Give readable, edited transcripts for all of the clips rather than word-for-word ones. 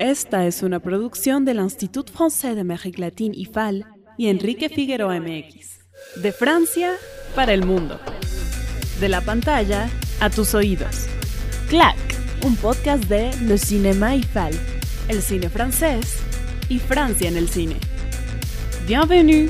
Esta es una producción del Institut Français d'Amérique Latine IFAL y Enrique Figueroa MX. De Francia para el mundo. De la pantalla a tus oídos. Clac, un podcast de Le Cinéma IFAL, el cine francés y Francia en el cine. Bienvenue.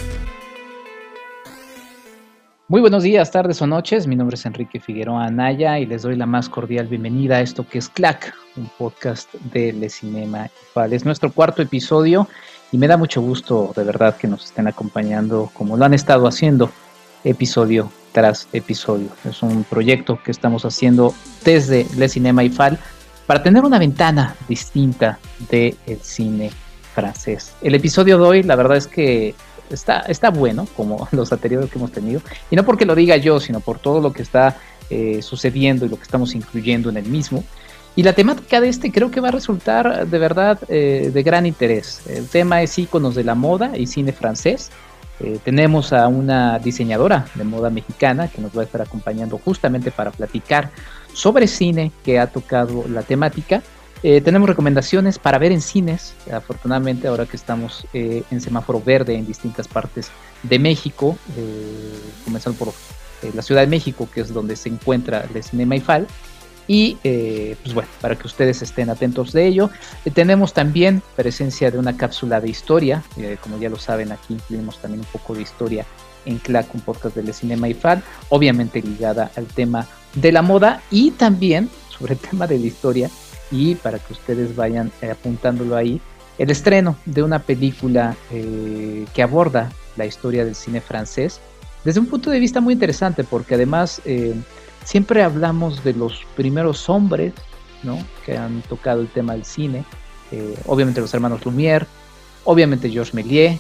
Muy buenos días, tardes o noches. Mi nombre es Enrique Figueroa Anaya y les doy la más cordial bienvenida a esto que es Clac, un podcast de Le Cinéma IFAL. Es nuestro cuarto episodio y me da mucho gusto de verdad que nos estén acompañando como lo han estado haciendo episodio tras episodio. Es un proyecto que estamos haciendo desde Le Cinéma IFAL para tener una ventana distinta del cine francés. El episodio de hoy, la verdad es que está bueno, como los anteriores que hemos tenido, y no porque lo diga yo, sino por todo lo que está sucediendo y lo que estamos incluyendo en el mismo. Y la temática de este creo que va a resultar de verdad de gran interés. El tema es íconos de la moda y cine francés. Tenemos a una diseñadora de moda mexicana que nos va a estar acompañando justamente para platicar sobre cine que ha tocado la temática. Tenemos recomendaciones para ver en cines, afortunadamente ahora que estamos en semáforo verde en distintas partes de México, comenzando por la Ciudad de México, que es donde se encuentra el Cinema IFAL, y pues bueno, para que ustedes estén atentos de ello. Tenemos también presencia de una cápsula de historia, como ya lo saben, aquí incluimos también un poco de historia en CLAC, un podcast del Cinema IFAL, obviamente ligada al tema de la moda y también sobre el tema de la historia. Y para que ustedes vayan apuntándolo ahí, el estreno de una película que aborda la historia del cine francés desde un punto de vista muy interesante, porque además siempre hablamos de los primeros hombres, ¿no?, que han tocado el tema del cine, obviamente los hermanos Lumière, obviamente Georges Méliès,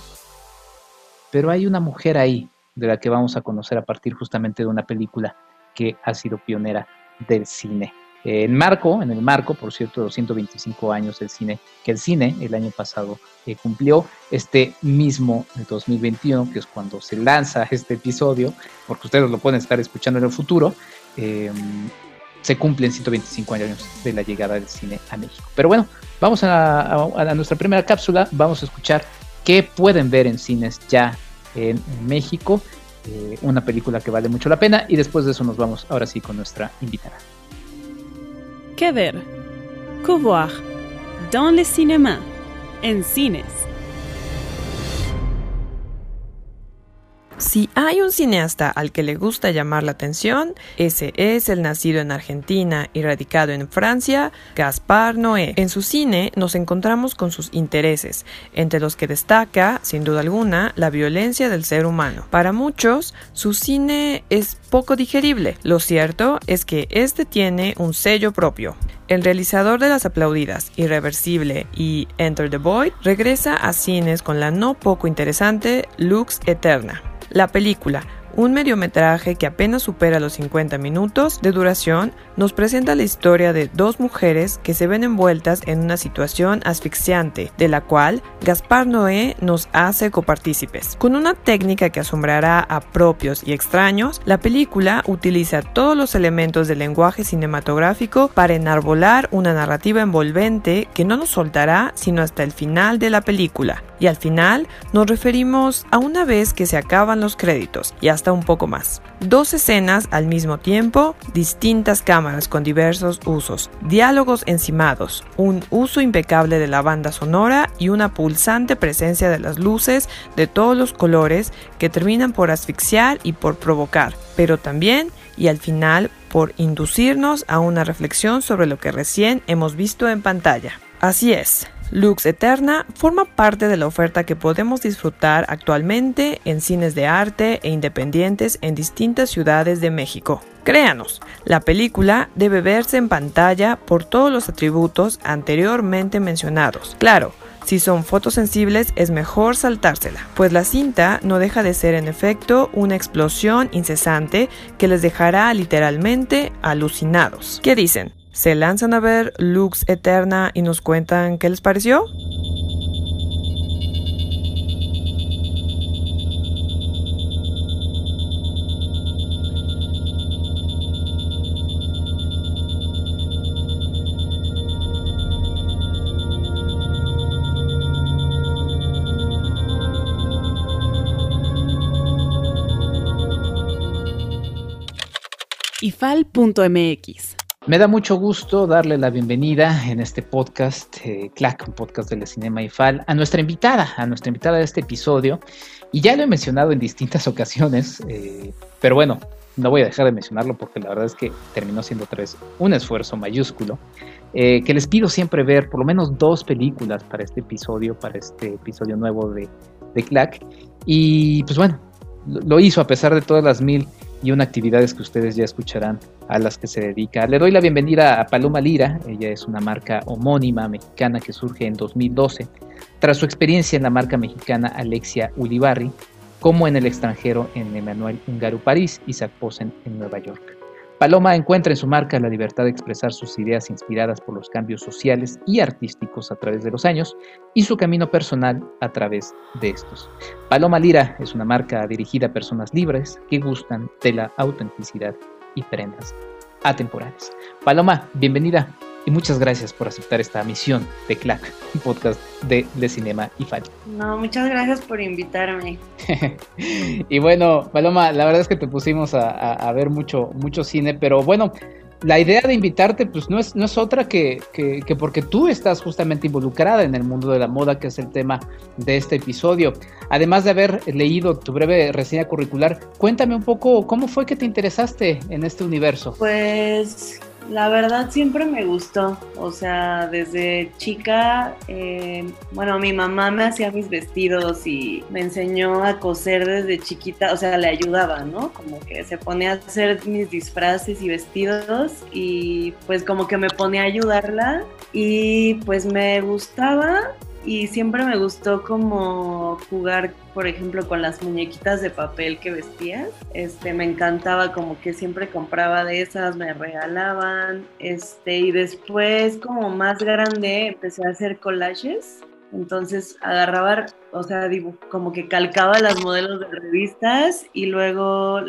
pero hay una mujer ahí de la que vamos a conocer a partir justamente de una película que ha sido pionera del cine. En el marco, por cierto, de los 125 años del cine, que el cine el año pasado cumplió, este mismo 2021, que es cuando se lanza este episodio, porque ustedes lo pueden estar escuchando en el futuro, se cumplen 125 años de la llegada del cine a México. Pero bueno, vamos a nuestra primera cápsula, vamos a escuchar qué pueden ver en cines ya en México, una película que vale mucho la pena, y después de eso nos vamos ahora sí con nuestra invitada. ¿Qué ver? Que voir? Dans le cinéma. En cines. Si hay un cineasta al que le gusta llamar la atención, ese es el nacido en Argentina y radicado en Francia, Gaspar Noé. En su cine nos encontramos con sus intereses, entre los que destaca, sin duda alguna, la violencia del ser humano. Para muchos, su cine es poco digerible. Lo cierto es que este tiene un sello propio. El realizador de las aplaudidas Irreversible y Enter the Void regresa a cines con la no poco interesante Lux Eterna. La película, un mediometraje que apenas supera los 50 minutos de duración, nos presenta la historia de dos mujeres que se ven envueltas en una situación asfixiante, de la cual Gaspar Noé nos hace copartícipes. Con una técnica que asombrará a propios y extraños, la película utiliza todos los elementos del lenguaje cinematográfico para enarbolar una narrativa envolvente que no nos soltará sino hasta el final de la película. Y al final nos referimos a una vez que se acaban los créditos y hasta un poco más. Dos escenas al mismo tiempo, distintas cámaras con diversos usos, diálogos encimados, un uso impecable de la banda sonora y una pulsante presencia de las luces de todos los colores que terminan por asfixiar y por provocar, pero también y al final por inducirnos a una reflexión sobre lo que recién hemos visto en pantalla. Así es. Lux Eterna forma parte de la oferta que podemos disfrutar actualmente en cines de arte e independientes en distintas ciudades de México. Créanos, la película debe verse en pantalla por todos los atributos anteriormente mencionados. Claro, si son fotosensibles es mejor saltársela, pues la cinta no deja de ser en efecto una explosión incesante que les dejará literalmente alucinados. ¿Qué dicen? ¿Se lanzan a ver Lux Eterna y nos cuentan qué les pareció? ifal.mx. Me da mucho gusto darle la bienvenida en este podcast, CLAC, un podcast de la Cinema IFAL, a nuestra invitada de este episodio. Y ya lo he mencionado en distintas ocasiones, pero bueno, no voy a dejar de mencionarlo porque la verdad es que terminó siendo otra vez un esfuerzo mayúsculo. Que les pido siempre ver por lo menos 2 películas para este episodio nuevo de CLAC. Y pues bueno, lo hizo a pesar de todas las 1001 actividades que ustedes ya escucharán a las que se dedica. Le doy la bienvenida a Paloma Lira. Ella es una marca homónima mexicana que surge en 2012 tras su experiencia en la marca mexicana Alexia Ulibarri, como en el extranjero en Emmanuel Ungaro París y Zac Posen en Nueva York. Paloma encuentra en su marca la libertad de expresar sus ideas inspiradas por los cambios sociales y artísticos a través de los años y su camino personal a través de estos. Paloma Lira es una marca dirigida a personas libres que gustan de la autenticidad y prendas atemporales. Paloma, bienvenida y muchas gracias por aceptar esta misión de CLAC, un podcast de Cinema IFAL. No, muchas gracias por invitarme. Y bueno, Paloma, la verdad es que te pusimos a ver mucho cine, pero bueno, la idea de invitarte pues no es otra que porque tú estás justamente involucrada en el mundo de la moda, que es el tema de este episodio. Además de haber leído tu breve reseña curricular, cuéntame un poco cómo fue que te interesaste en este universo. Pues la verdad siempre me gustó, o sea, desde chica, mi mamá me hacía mis vestidos y me enseñó a coser desde chiquita, o sea, le ayudaba, ¿no? Como que se ponía a hacer mis disfraces y vestidos y pues como que me ponía a ayudarla y pues me gustaba. Y siempre me gustó como jugar, por ejemplo, con las muñequitas de papel que vestías. Me encantaba, como que siempre compraba de esas, me regalaban. Y después, como más grande, empecé a hacer collages. Entonces agarraba, o sea, como que calcaba las modelos de revistas y luego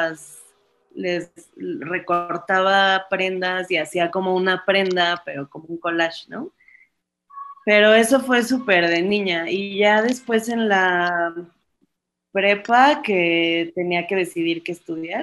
les recortaba prendas y hacía como una prenda, pero como un collage, ¿no? Pero eso fue súper de niña. Y ya después en la prepa, que tenía que decidir qué estudiar,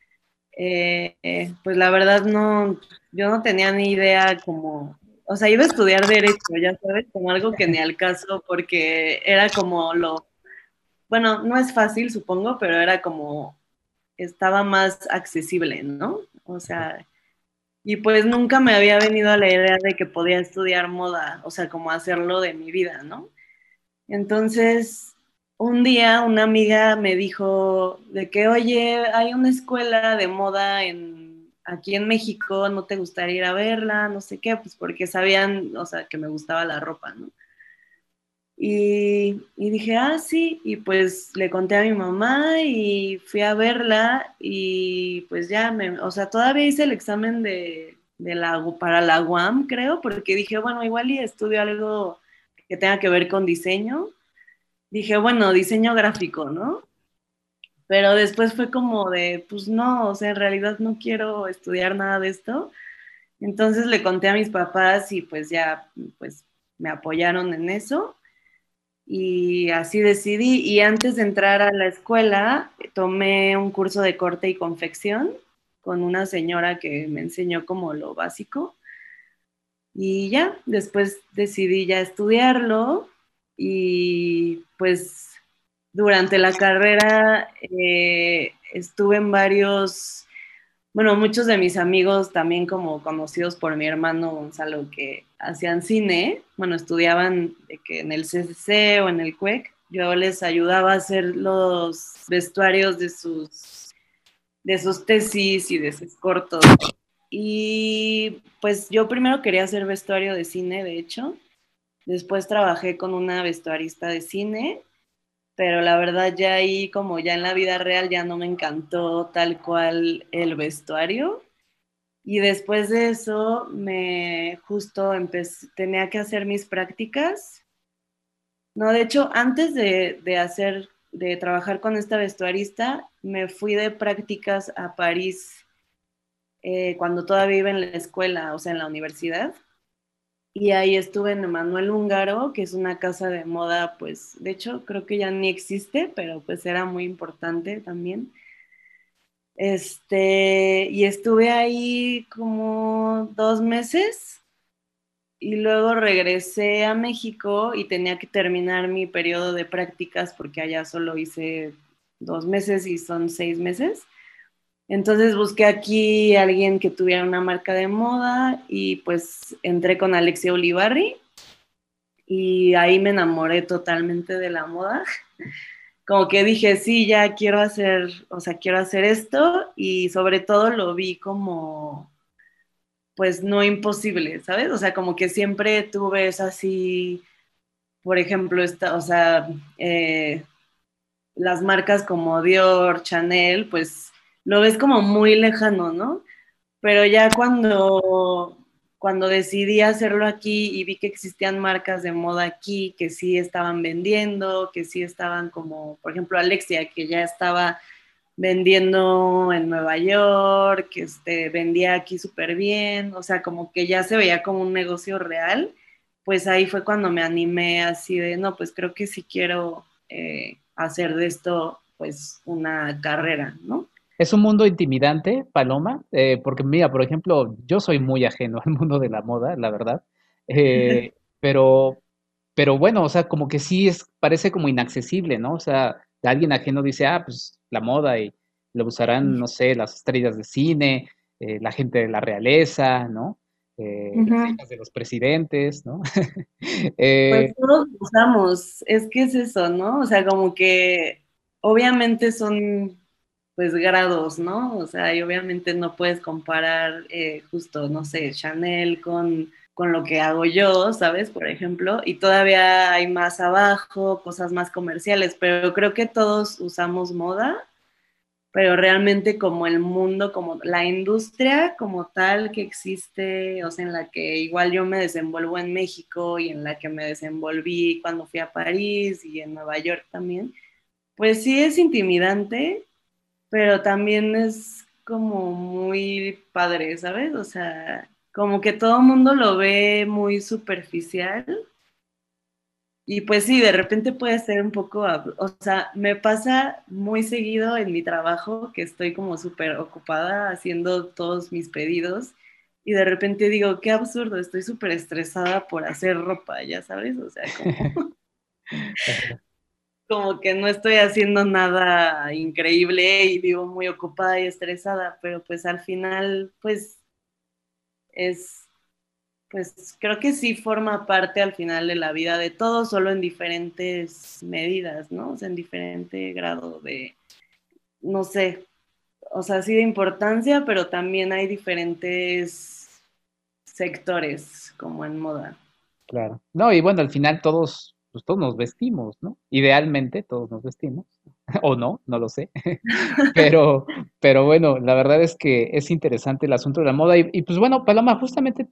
pues la verdad yo no tenía ni idea como, o sea, iba a estudiar Derecho, ya sabes, como algo que ni al caso, porque era como bueno, no es fácil, supongo, pero era como, estaba más accesible, ¿no? O sea, y pues nunca me había venido a la idea de que podía estudiar moda, o sea, como hacerlo de mi vida, ¿no? Entonces, un día una amiga me dijo de que, oye, hay una escuela de moda aquí en México, ¿no te gustaría ir a verla? No sé qué, pues porque sabían, o sea, que me gustaba la ropa, ¿no? Y dije, sí, y pues le conté a mi mamá y fui a verla y pues ya, o sea, todavía hice el examen para la UAM, creo, porque dije, bueno, igual y estudio algo que tenga que ver con diseño. Dije, bueno, diseño gráfico, ¿no? Pero después fue como de, pues no, o sea, en realidad no quiero estudiar nada de esto. Entonces le conté a mis papás y pues ya, pues me apoyaron en eso. Y así decidí, y antes de entrar a la escuela, tomé un curso de corte y confección con una señora que me enseñó como lo básico. Y ya, después decidí ya estudiarlo y pues durante la carrera estuve en muchos de mis amigos también como conocidos por mi hermano Gonzalo que hacían cine, estudiaban de que en el CCC o en el CUEC, yo les ayudaba a hacer los vestuarios de sus tesis y de sus cortos. Y pues yo primero quería hacer vestuario de cine, de hecho, después trabajé con una vestuarista de cine, pero la verdad ya ahí, como ya en la vida real, ya no me encantó tal cual el vestuario. Y después de eso, tenía que hacer mis prácticas. No, de hecho, antes de trabajar con esta vestuarista, me fui de prácticas a París cuando todavía iba en la escuela, o sea, en la universidad. Y ahí estuve en Emmanuel Ungaro, que es una casa de moda, pues, de hecho, creo que ya ni existe, pero pues era muy importante también. Y estuve ahí como 2 meses y luego regresé a México y tenía que terminar mi periodo de prácticas porque allá solo hice 2 meses y son 6 meses. Entonces busqué aquí a alguien que tuviera una marca de moda y pues entré con Alexia Ulibarri y ahí me enamoré totalmente de la moda. Como que dije, sí, ya quiero hacer, o sea, quiero hacer esto y sobre todo lo vi como, pues no imposible, ¿sabes? O sea, como que siempre tuve esa así, por ejemplo, o sea, las marcas como Dior, Chanel, pues lo ves como muy lejano, ¿no? Pero ya cuando decidí hacerlo aquí y vi que existían marcas de moda aquí que sí estaban vendiendo, que sí estaban como, por ejemplo, Alexia, que ya estaba vendiendo en Nueva York, que vendía aquí súper bien, o sea, como que ya se veía como un negocio real, pues ahí fue cuando me animé así de, no, pues creo que sí quiero hacer de esto pues una carrera, ¿no? Es un mundo intimidante, Paloma, porque mira, por ejemplo, yo soy muy ajeno al mundo de la moda, la verdad, eh, pero, pero bueno, o sea, como que sí parece como inaccesible, ¿no? O sea, alguien ajeno dice, ah, pues la moda y lo usarán, no sé, las estrellas de cine, la gente de la realeza, ¿no? Las Ujú. hijas de los presidentes, ¿no? Pues Eh, todos usamos, es que es eso, ¿no? O sea, como que obviamente son pues grados, ¿no? O sea, y obviamente no puedes comparar justo, no sé, Chanel con lo que hago yo, ¿sabes? Por ejemplo, y todavía hay más abajo, cosas más comerciales, pero creo que todos usamos moda, pero realmente como el mundo, como la industria como tal que existe, o sea, en la que igual yo me desenvuelvo en México y en la que me desenvolví cuando fui a París y en Nueva York también, pues sí es intimidante, pero también es como muy padre, ¿sabes? O sea, como que todo el mundo lo ve muy superficial y pues sí, de repente puede ser un poco, o sea, me pasa muy seguido en mi trabajo que estoy como súper ocupada haciendo todos mis pedidos y de repente digo, qué absurdo, estoy súper estresada por hacer ropa, ya sabes, o sea, como, como que no estoy haciendo nada increíble y vivo muy ocupada y estresada, pero pues al final, pues es pues creo que sí forma parte al final de la vida de todos, solo en diferentes medidas, ¿no? O sea, en diferente grado de, no sé, o sea, sí de importancia, pero también hay diferentes sectores, como en moda. Claro. No, y bueno, al final todos, pues todos nos vestimos, ¿no? Idealmente todos nos vestimos, o no, no lo sé. Pero, pero bueno, la verdad es que es interesante el asunto de la moda. Y pues bueno, Paloma, justamente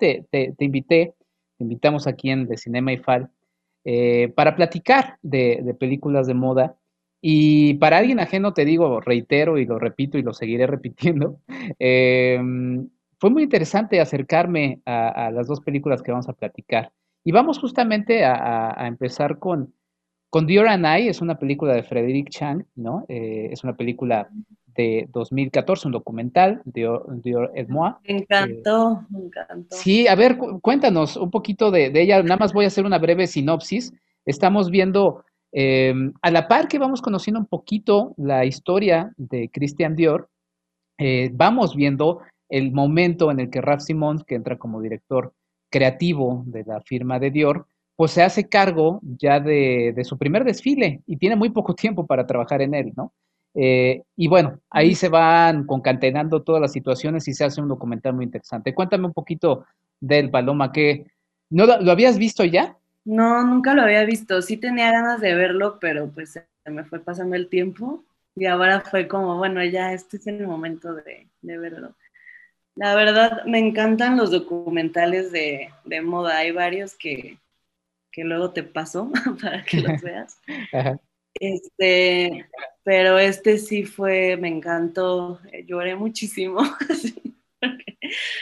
te invitamos aquí en De Cinema y Fal, para platicar de películas de moda. Y para alguien ajeno te digo, reitero y lo repito y lo seguiré repitiendo, eh, fue muy interesante acercarme a las dos películas que vamos a platicar. Y vamos justamente a empezar con Dior and I. Es una película de Frederick Chang, ¿no? Es una película de 2014, un documental, Dior et Moi. Me Eh, encantó, me encantó. sí, a ver, cuéntanos un poquito de ella. Nada más voy a hacer una breve sinopsis. Estamos viendo, a la par que vamos conociendo un poquito la historia de Christian Dior, vamos viendo el momento en el que Raf Simons, que entra como director creativo de la firma de Dior, pues se hace cargo ya de su primer desfile y tiene muy poco tiempo para trabajar en él, ¿no? Y bueno, ahí se van concatenando todas las situaciones y se hace un documental muy interesante. Cuéntame un poquito del Paloma, que ¿no lo habías visto ya? No, nunca lo había visto. Sí tenía ganas de verlo, pero pues se me fue pasando el tiempo y ahora fue como, bueno, ya este es el momento de verlo. La verdad, me encantan los documentales de moda. Hay varios que luego te paso para que los veas. Ajá. Este, pero este sí fue, me encantó. Lloré muchísimo. Sí, porque,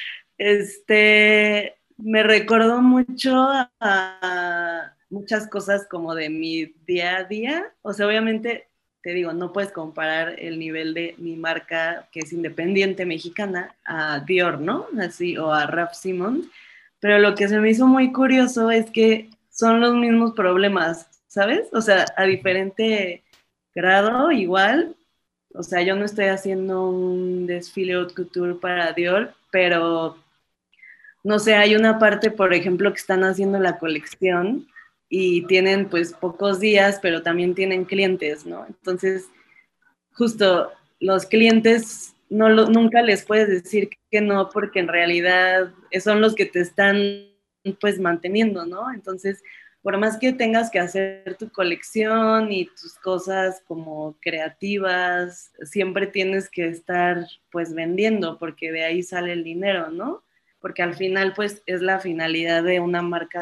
me recordó mucho a muchas cosas como de mi día a día. O sea, obviamente te digo, no puedes comparar el nivel de mi marca, que es independiente mexicana, a Dior, ¿no? Así, o a Raf Simons. Pero lo que se me hizo muy curioso es que son los mismos problemas, ¿sabes? O sea, a diferente grado, igual. O sea, yo no estoy haciendo un desfile haute couture para Dior, pero no sé, hay una parte, por ejemplo, que están haciendo la colección y tienen pues pocos días, pero también tienen clientes, ¿no? Entonces, justo los clientes nunca les puedes decir que no, porque en realidad son los que te están pues manteniendo, ¿no? Entonces, por más que tengas que hacer tu colección y tus cosas como creativas, siempre tienes que estar pues vendiendo, porque de ahí sale el dinero, ¿no? Porque al final pues es la finalidad de una marca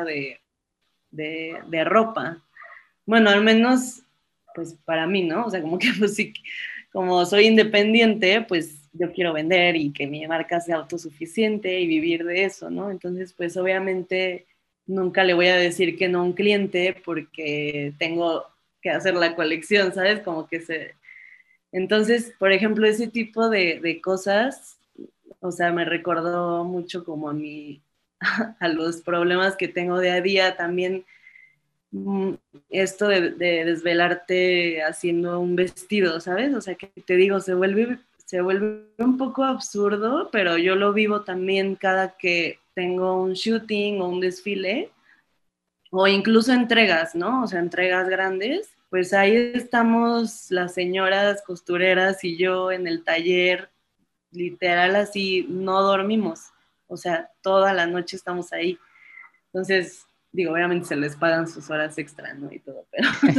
de ropa. Bueno, al menos pues para mí, ¿no? O sea, como que pues sí, como soy independiente, pues yo quiero vender y que mi marca sea autosuficiente y vivir de eso, ¿no? Entonces, pues obviamente nunca le voy a decir que no a un cliente porque tengo que hacer la colección, ¿sabes? Como que se... Entonces, por ejemplo, ese tipo de cosas, o sea, me recordó mucho como a mi, a los problemas que tengo día a día también, mm, esto de desvelarte haciendo un vestido, ¿sabes? O sea, que te digo, se vuelve un poco absurdo, pero yo lo vivo también cada que tengo un shooting o un desfile, o incluso entregas, ¿no? O sea, entregas grandes, pues ahí estamos las señoras costureras y yo en el taller, literal así, no dormimos. O sea, toda la noche estamos ahí. Entonces, digo, obviamente se les pagan sus horas extra, ¿no? Y todo,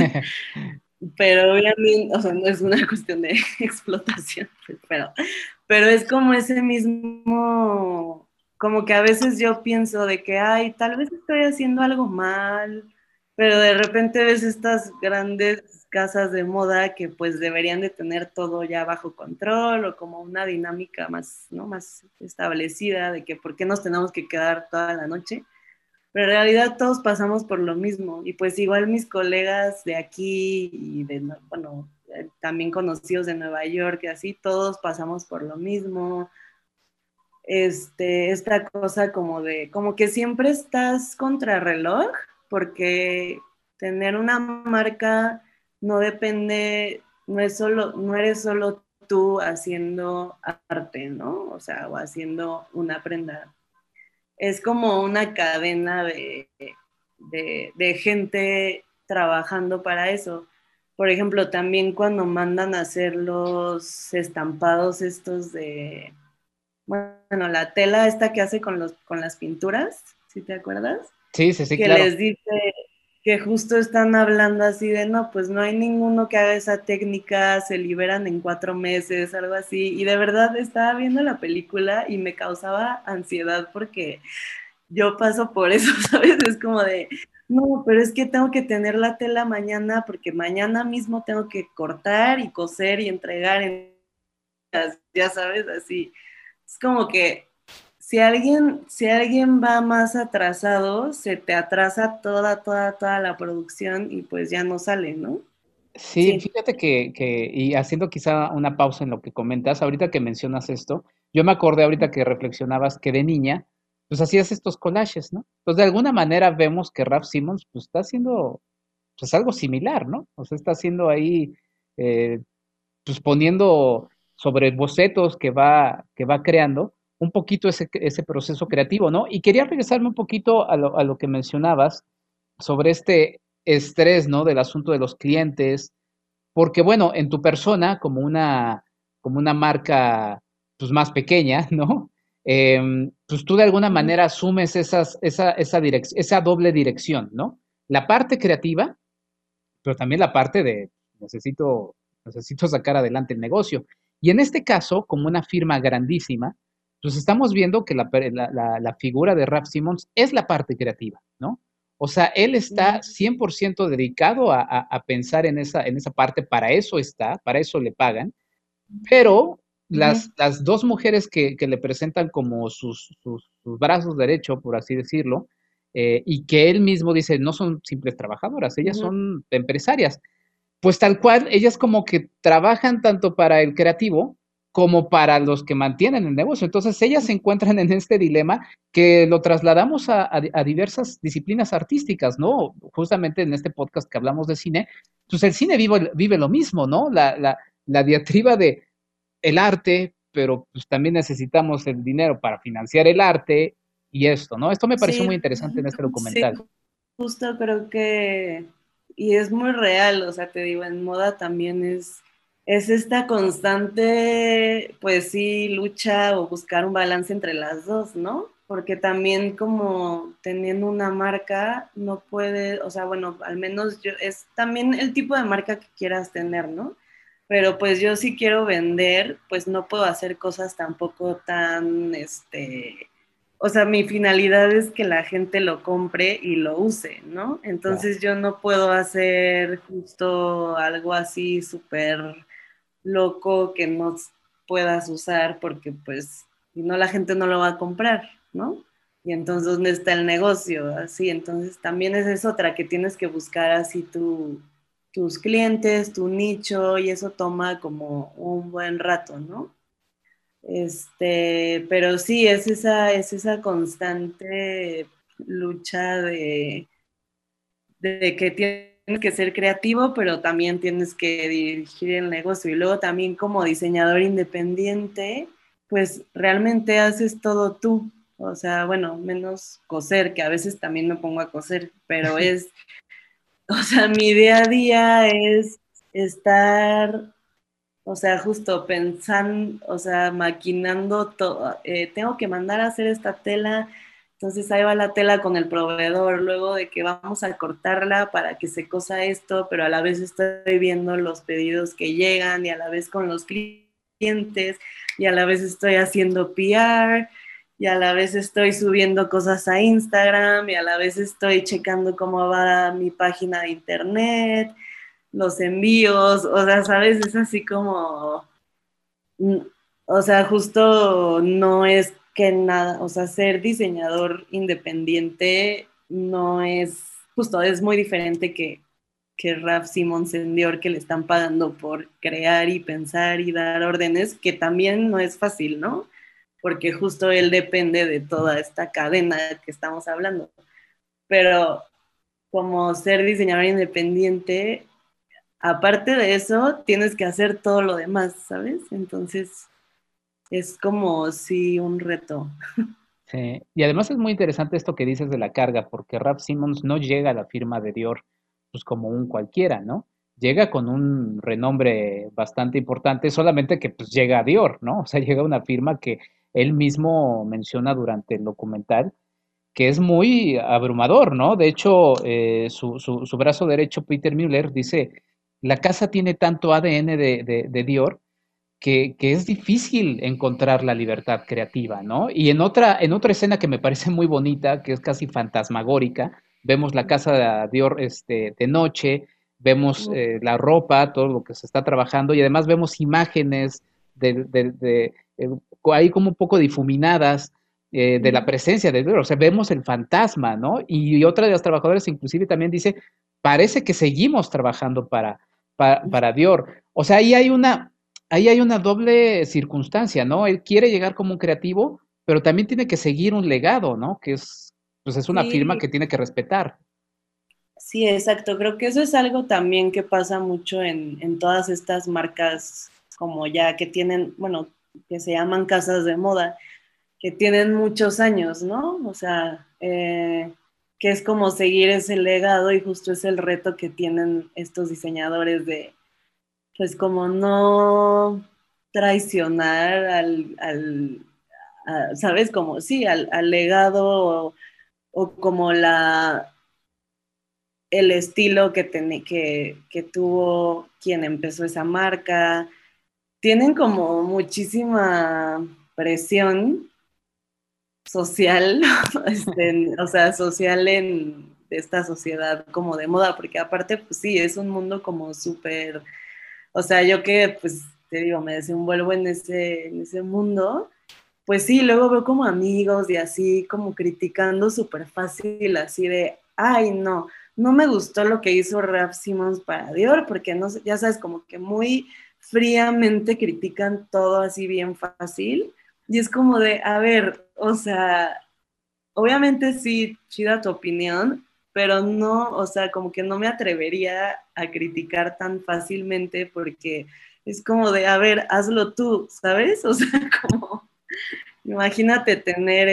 pero obviamente, o sea, no es una cuestión de explotación, pero es como ese mismo, como que a veces yo pienso de que, ay, tal vez estoy haciendo algo mal, pero de repente ves estas grandes casas de moda que pues deberían de tener todo ya bajo control o como una dinámica más, ¿no? Más establecida de que por qué nos tenemos que quedar toda la noche, pero en realidad todos pasamos por lo mismo. Y pues igual mis colegas de aquí y de, bueno, también conocidos de Nueva York y así, todos pasamos por lo mismo. Esta cosa como de, como que siempre estás contrarreloj, porque tener una marca no depende, no eres solo tú haciendo arte, ¿no? O sea, o haciendo una prenda, es como una cadena de gente trabajando para eso. Por ejemplo, también cuando mandan a hacer los estampados estos de, bueno, la tela esta que hace con las pinturas, ¿sí te acuerdas? Sí, sí, sí, Que claro. les dice que justo están hablando así de, no, pues no hay ninguno que haga esa técnica, se liberan en 4 meses, algo así. Y de verdad estaba viendo la película y me causaba ansiedad porque yo paso por eso, ¿sabes? Es como de, no, pero es que tengo que tener la tela mañana porque mañana mismo tengo que cortar y coser y entregar, ya sabes, así. Es como que si alguien va más atrasado, se te atrasa toda la producción y pues ya no sale, ¿no? Sí, Sí. fíjate y haciendo quizá una pausa en lo que comentas, ahorita que mencionas esto, yo me acordé ahorita que reflexionabas que de niña, pues hacías estos collages, ¿no? Pues de alguna manera vemos que Raf Simons, pues está haciendo, pues algo similar, ¿no? O sea, está haciendo ahí, eh, pues poniendo sobre bocetos que va creando, un poquito ese proceso creativo, ¿no? Y quería regresarme un poquito a lo que mencionabas sobre este estrés, ¿no? Del asunto de los clientes, porque bueno, en tu persona, como una marca pues, más pequeña, ¿no? Pues tú de alguna manera asumes esa doble dirección, ¿no? La parte creativa, pero también la parte de necesito, necesito sacar adelante el negocio. Y en este caso, como una firma grandísima, pues estamos viendo que la figura de Raf Simons es la parte creativa, ¿no? O sea, él está 100% dedicado a pensar en esa parte, para eso está, para eso le pagan, pero las dos mujeres que le presentan como sus brazos derechos, por así decirlo, y que él mismo dice, no son simples trabajadoras, ellas son empresarias. pues tal cual, ellas como que trabajan tanto para el creativo como para los que mantienen el negocio. Entonces ellas se encuentran en este dilema que lo trasladamos a diversas disciplinas artísticas, ¿no? Justamente en este podcast que hablamos de cine, pues el cine vive lo mismo, ¿no? La diatriba de el arte, pero pues también necesitamos el dinero para financiar el arte y esto, ¿no? Esto me pareció muy Sí, interesante en este sí, documental. justo creo que, y es muy real, o sea, te digo, en moda también es esta constante, pues sí, lucha o buscar un balance entre las dos, ¿no? Porque también como teniendo una marca, no puede, o sea, bueno, al menos yo, es también el tipo de marca que quieras tener, ¿no? Pero pues yo si quiero vender, pues no puedo hacer cosas tampoco tan, o sea, mi finalidad es que la gente lo compre y lo use, ¿no? Claro. Entonces yo no puedo hacer justo algo así súper loco que no puedas usar porque pues si no la gente no lo va a comprar, ¿no? Y entonces ¿dónde está el negocio? Así, entonces también esa es otra que tienes que buscar así tus clientes, tu nicho y eso toma como un buen rato, ¿no? Pero sí, es esa constante lucha de que tienes que ser creativo, pero también tienes que dirigir el negocio. Y luego también como diseñador independiente, pues realmente haces todo tú. O sea, bueno, menos coser, que a veces también me pongo a coser, pero o sea, mi día a día es estar, o sea, justo pensando, o sea, maquinando todo. Tengo que mandar a hacer esta tela, entonces ahí va la tela con el proveedor, luego de que vamos a cortarla para que se cosa esto, pero a la vez estoy viendo los pedidos que llegan y a la vez con los clientes y a la vez estoy haciendo PR y a la vez estoy subiendo cosas a Instagram y a la vez estoy checando cómo va mi página de internet, los envíos, o sea, ¿sabes? Es así como, mm, o sea, justo no es que nada, o sea, ser diseñador independiente no es, justo es muy diferente que Raf Simons en Dior, que le están pagando por crear y pensar y dar órdenes, que también no es fácil, ¿no? Porque justo él depende de toda esta cadena que estamos hablando. Pero como ser diseñador independiente, aparte de eso, tienes que hacer todo lo demás, ¿sabes? Entonces, es como sí un reto. Sí. Y además es muy interesante esto que dices de la carga, porque Raf Simons no llega a la firma de Dior pues como un cualquiera, ¿no? Llega con un renombre bastante importante, solamente que pues llega a Dior, ¿no? O sea, llega a una firma que él mismo menciona durante el documental, que es muy abrumador, ¿no? De hecho, su brazo derecho, Peter Müller, dice, la casa tiene tanto ADN de Dior que es difícil encontrar la libertad creativa, ¿no? Y en otra escena que me parece muy bonita, que es casi fantasmagórica, vemos la casa de Dior de noche, vemos la ropa, todo lo que se está trabajando, y además vemos imágenes ahí como un poco difuminadas de la presencia de Dior, o sea, vemos el fantasma, ¿no? Y otra de las trabajadoras inclusive también dice, parece que seguimos trabajando para Dior. O sea, ahí hay una doble circunstancia, ¿no? Él quiere llegar como un creativo, pero también tiene que seguir un legado, ¿no? Que es, pues es una firma Sí, que tiene que respetar. sí, exacto. Creo que eso es algo también que pasa mucho en todas estas marcas como ya que tienen, bueno, que se llaman casas de moda, que tienen muchos años, ¿no? O sea, que es como seguir ese legado y justo es el reto que tienen estos diseñadores de, pues como no traicionar ¿sabes? Como, sí, al legado o como el estilo que tuvo quien empezó esa marca. Tienen como muchísima presión social, o sea, social en esta sociedad como de moda, porque aparte, pues sí, es un mundo como súper, o sea, yo que, pues, te digo, me desenvuelvo en ese mundo, pues sí, luego veo como amigos y así como criticando súper fácil, así de, ay, no, no me gustó lo que hizo Raf Simons para Dior, porque no sé, ya sabes, como que muy fríamente critican todo así bien fácil, y es como de, a ver, o sea, obviamente sí, chida tu opinión, pero no, o sea, como que no me atrevería a criticar tan fácilmente porque es como de, a ver, hazlo tú, ¿sabes? O sea, como, imagínate tener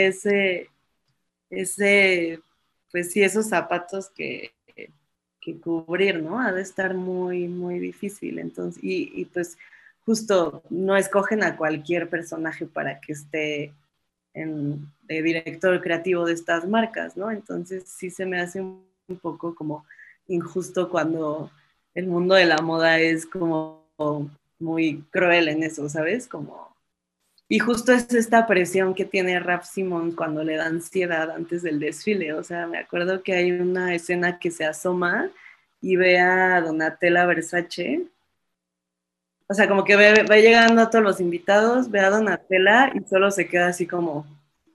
ese, pues sí, esos zapatos que cubrir, ¿no? Ha de estar muy, muy difícil. Entonces, y pues justo no escogen a cualquier personaje para que esté de director creativo de estas marcas, ¿no? Entonces sí se me hace un poco como injusto cuando el mundo de la moda es como muy cruel en eso, ¿sabes? Como y justo es esta presión que tiene Raf Simons cuando le da ansiedad antes del desfile. O sea, me acuerdo que hay una escena que se asoma y ve a Donatella Versace. O sea, como que va llegando a todos los invitados, ve a Donatella y solo se queda así como,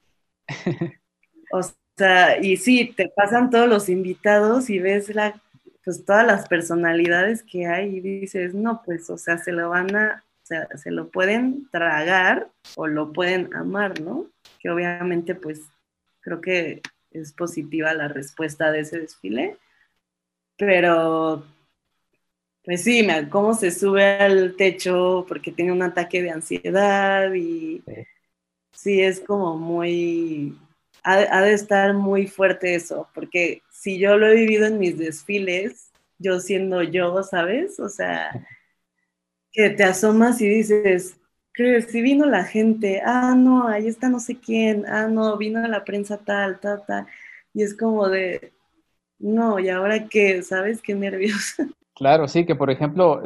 o sea, y sí, te pasan todos los invitados y ves pues todas las personalidades que hay y dices, no, pues, o sea, o sea, se lo pueden tragar o lo pueden amar, ¿no? Que obviamente, pues, creo que es positiva la respuesta de ese desfile, pero, pues sí, cómo se sube al techo porque tiene un ataque de ansiedad y Sí. sí, es como muy, ha de estar muy fuerte eso, porque si yo lo he vivido en mis desfiles, yo siendo yo, ¿sabes? O sea, que te asomas y dices, ¿qué? Si vino la gente, ah, no, ahí está no sé quién, ah, no, vino la prensa tal, tal, tal, y es como de, no, ¿y ahora qué? ¿Sabes? Qué nervios. Claro, sí, que por ejemplo,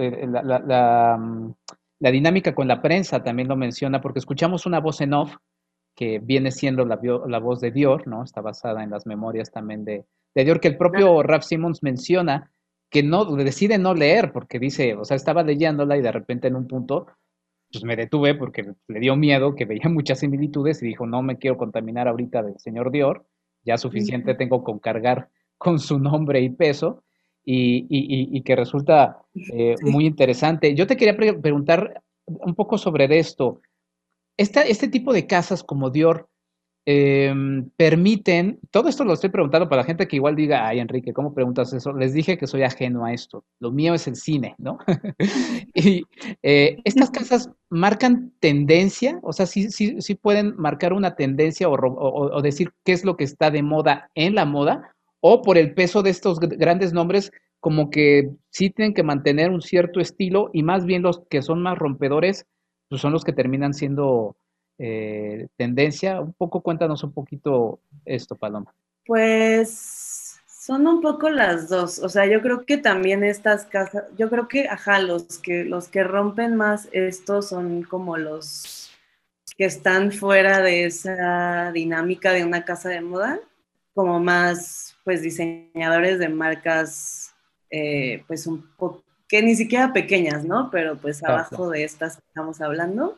la dinámica con la prensa también lo menciona, porque escuchamos una voz en off que viene siendo la voz de Dior, ¿no? Está basada en las memorias también de Dior, que el propio Raf Simons menciona que no, decide no leer, porque dice, o sea, estaba leyéndola y de repente en un punto, pues me detuve porque le dio miedo, que veía muchas similitudes y dijo, no me quiero contaminar ahorita del señor Dior, ya suficiente tengo con cargar con su nombre y peso, y que resulta muy Sí. interesante. Yo te quería preguntar un poco sobre esto. Este tipo de casas como Dior permiten, todo esto lo estoy preguntando para la gente que igual diga, ay Enrique, ¿cómo preguntas eso? Les dije que soy ajeno a esto, lo mío es el cine, ¿no? Y estas casas marcan tendencia, o sea, sí pueden marcar una tendencia o decir qué es lo que está de moda en la moda, o por el peso de estos grandes nombres, como que sí tienen que mantener un cierto estilo y más bien los que son más rompedores, pues son los que terminan siendo tendencia. Un poco, cuéntanos un poquito esto, Paloma. Pues son un poco las dos. O sea, yo creo que también estas casas, yo creo que, ajá, los que rompen más esto son como los que están fuera de esa dinámica de una casa de moda, como más, pues, diseñadores de marcas, pues, un poco, que ni siquiera pequeñas, ¿no? Pero pues Claro, claro. abajo de estas que estamos hablando.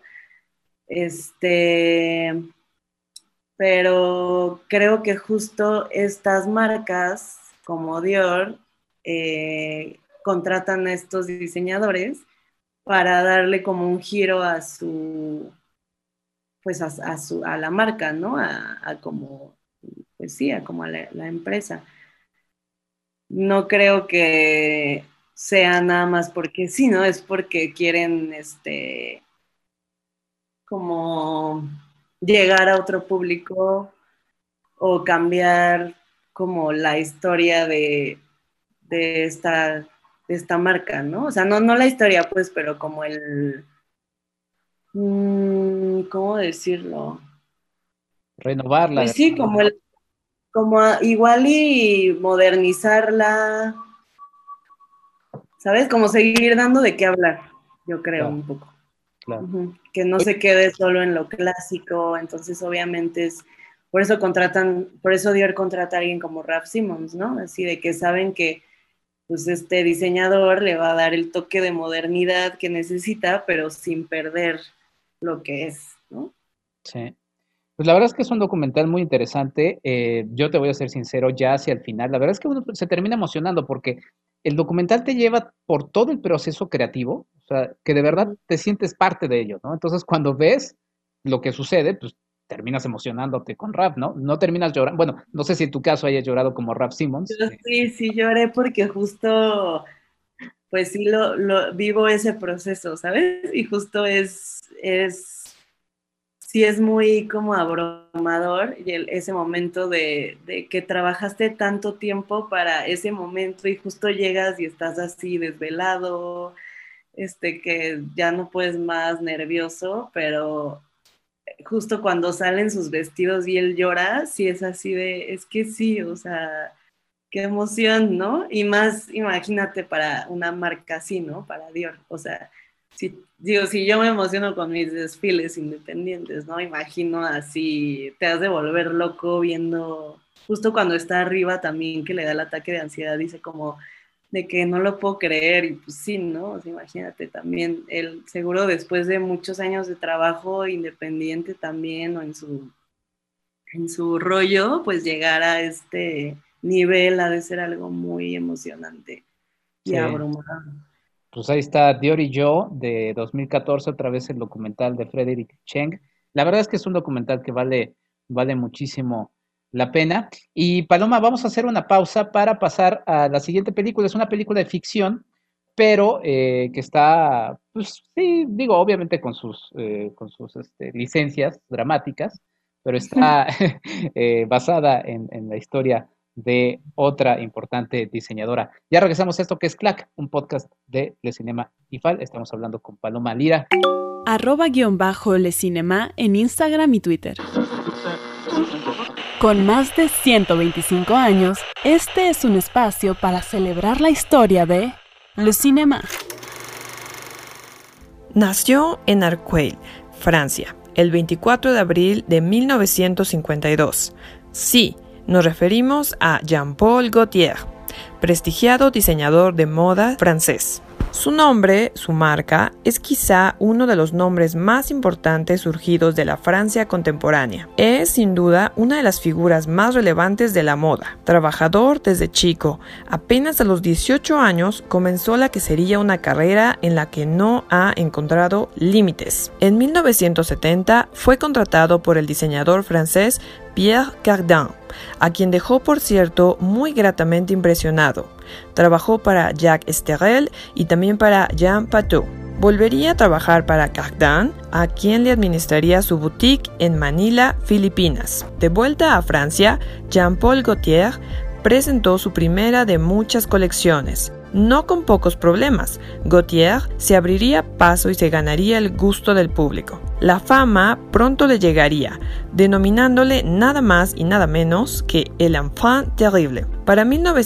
Este, pero creo que justo estas marcas como Dior contratan a estos diseñadores para darle como un giro a su, pues a la marca, ¿no? A como, pues sí, a como a la empresa. No creo que sea nada más porque sí, ¿no? Es porque quieren, como llegar a otro público o cambiar como la historia de esta, de esta marca, ¿no? O sea, no la historia, pues, pero como ¿cómo decirlo? Renovarla de Pues alguna sí, manera. igual y modernizarla, ¿sabes? Como seguir dando de qué hablar, yo creo, Claro, un poco. claro. Que no Oye, se quede solo en lo clásico, entonces obviamente por eso Dior contrata a alguien como Raf Simons, ¿no? Así de que saben que pues este diseñador le va a dar el toque de modernidad que necesita, pero sin perder lo que es, ¿no? sí. Pues la verdad es que es un documental muy interesante. Yo te voy a ser sincero, ya hacia el final, la verdad es que uno se termina emocionando porque el documental te lleva por todo el proceso creativo, o sea, que de verdad te sientes parte de ello, ¿no? Entonces, cuando ves lo que sucede, pues terminas emocionándote con Rap, ¿no? No terminas llorando. Bueno, no sé si en tu caso hayas llorado como Rap Yo Simons. sí lloré porque justo, pues sí lo vivo ese proceso, ¿sabes? Y justo sí es muy como abrumador y ese momento de que trabajaste tanto tiempo para ese momento y justo llegas y estás así desvelado, que ya no puedes más, nervioso, pero justo cuando salen sus vestidos y él llora, sí es así es que sí, o sea, qué emoción, ¿no? Y más, imagínate para una marca así, ¿no? Para Dior, o sea, si yo me emociono con mis desfiles independientes, ¿no? Imagino así, te has de volver loco viendo, justo cuando está arriba también que le da el ataque de ansiedad, dice como de que no lo puedo creer y pues sí, ¿no? O sea, imagínate también, él seguro después de muchos años de trabajo independiente también o en su rollo, pues llegar a este nivel ha de ser algo muy emocionante y Sí, abrumador. pues ahí está Dior y yo de 2014, otra vez el documental de Frederick Cheng. La verdad es que es un documental que vale muchísimo la pena. Y Paloma, vamos a hacer una pausa para pasar a la siguiente película. Es una película de ficción, pero que está, pues sí, digo, obviamente con sus licencias dramáticas, pero está basada en la historia de otra importante diseñadora. Ya regresamos a esto que es Clack, un podcast de Le Cinema IFAL. Estamos hablando con Paloma Lira. @Le Cinema en Instagram y Twitter. Con más de 125 años, este es un espacio para celebrar la historia de Le Cinéma. Nació en Arcueil, Francia, el 24 de abril de 1952. Sí, nos referimos a Jean-Paul Gaultier, prestigiado diseñador de moda francés. Su nombre, su marca, es quizá uno de los nombres más importantes surgidos de la Francia contemporánea. Es, sin duda, una de las figuras más relevantes de la moda. Trabajador desde chico, apenas a los 18 años comenzó la que sería una carrera en la que no ha encontrado límites. En 1970 fue contratado por el diseñador francés Pierre Cardin, a quien dejó, por cierto, muy gratamente impresionado. Trabajó para Jacques Esterel y también para Jean Patou. Volvería a trabajar para Cardin, a quien le administraría su boutique en Manila, Filipinas. De vuelta a Francia, Jean-Paul Gaultier presentó su primera de muchas colecciones. No con pocos problemas, Gaultier se abriría paso y se ganaría el gusto del público. La fama pronto le llegaría, denominándole nada más y nada menos que el enfant terrible. Para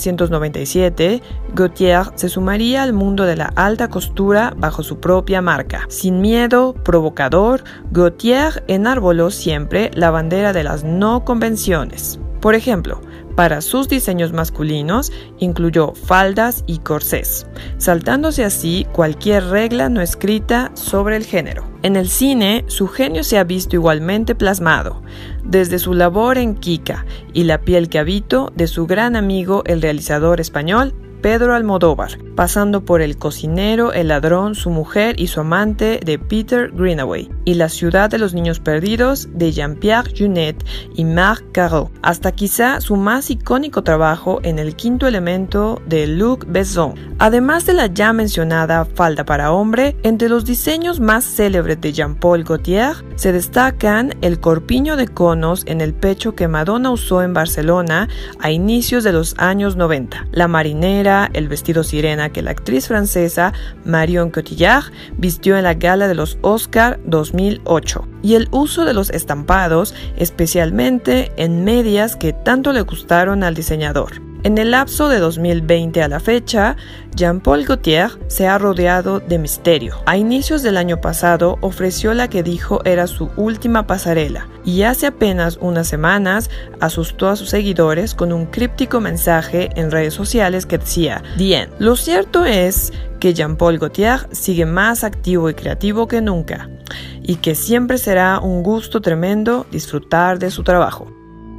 1997, Gaultier se sumaría al mundo de la alta costura bajo su propia marca. Sin miedo, provocador, Gaultier enarboló siempre la bandera de las no convenciones. Por ejemplo, para sus diseños masculinos incluyó faldas y corsés, saltándose así cualquier regla no escrita sobre el género. En el cine, su genio se ha visto igualmente plasmado, desde su labor en Kika y La piel que habito de su gran amigo el realizador español Pedro Almodóvar, pasando por El cocinero, El ladrón, Su mujer y su amante de Peter Greenaway, y La ciudad de los niños perdidos de Jean-Pierre Jeunet y Marc Caro, hasta quizá su más icónico trabajo en El quinto elemento de Luc Besson. Además de la ya mencionada falda para hombre, entre los diseños más célebres de Jean-Paul Gaultier se destacan el corpiño de conos en el pecho que Madonna usó en Barcelona a inicios de los años 90, la marinera, el vestido sirena que la actriz francesa Marion Cotillard vistió en la gala de los Oscar 2008, y el uso de los estampados, especialmente en medias que tanto le gustaron al diseñador. En el lapso de 2020 a la fecha, Jean-Paul Gaultier se ha rodeado de misterio. A inicios del año pasado ofreció la que dijo era su última pasarela y hace apenas unas semanas asustó a sus seguidores con un críptico mensaje en redes sociales que decía: "The end". Lo cierto es que Jean-Paul Gaultier sigue más activo y creativo que nunca y que siempre será un gusto tremendo disfrutar de su trabajo.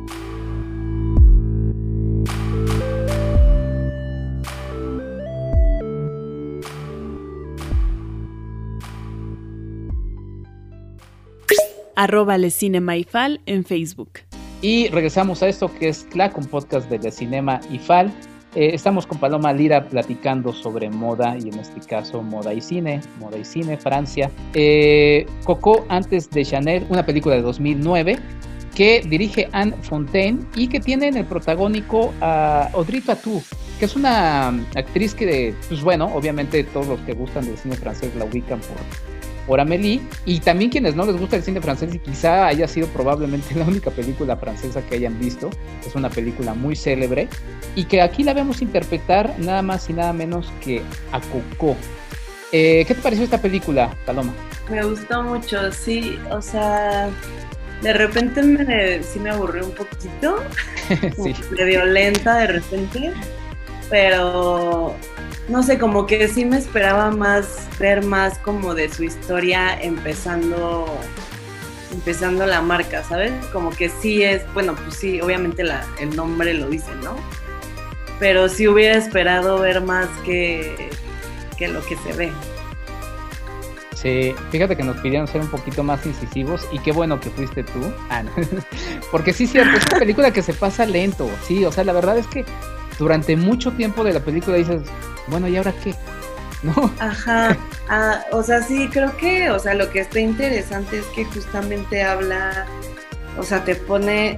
@LeCinemaIFal en Facebook. Y regresamos a esto que es CLAC, un podcast de Le Cinema IFAL. Estamos con Paloma Lira platicando sobre moda y en este caso moda y cine, Francia. Coco antes de Chanel, una película de 2009 que dirige Anne Fontaine y que tiene en el protagónico a Audrey Tautou, que es una actriz que, pues bueno, obviamente todos los que gustan del cine francés la ubican por Amélie, y también quienes no les gusta el cine francés y quizá haya sido probablemente la única película francesa que hayan visto. Es una película muy célebre y que aquí la vemos interpretar nada más y nada menos que a Coco. ¿Qué te pareció esta película, Paloma? Me gustó mucho, sí, o sea, de repente sí me aburrió un poquito, Sí. medio lenta de repente, pero no sé, como que sí me esperaba ver más como de su historia empezando la marca, ¿sabes? Como que sí es, bueno, pues sí, obviamente el nombre lo dice, ¿no? Pero sí hubiera esperado ver más que lo que se ve. Sí, fíjate que nos pidieron ser un poquito más incisivos y qué bueno que fuiste tú, Ana. Porque sí, cierto, es una película que se pasa lento, sí, o sea, la verdad es que durante mucho tiempo de la película dices, bueno, ¿y ahora qué? ¿No? Ajá, o sea, sí, creo que, o sea, lo que está interesante es que justamente habla, o sea, te pone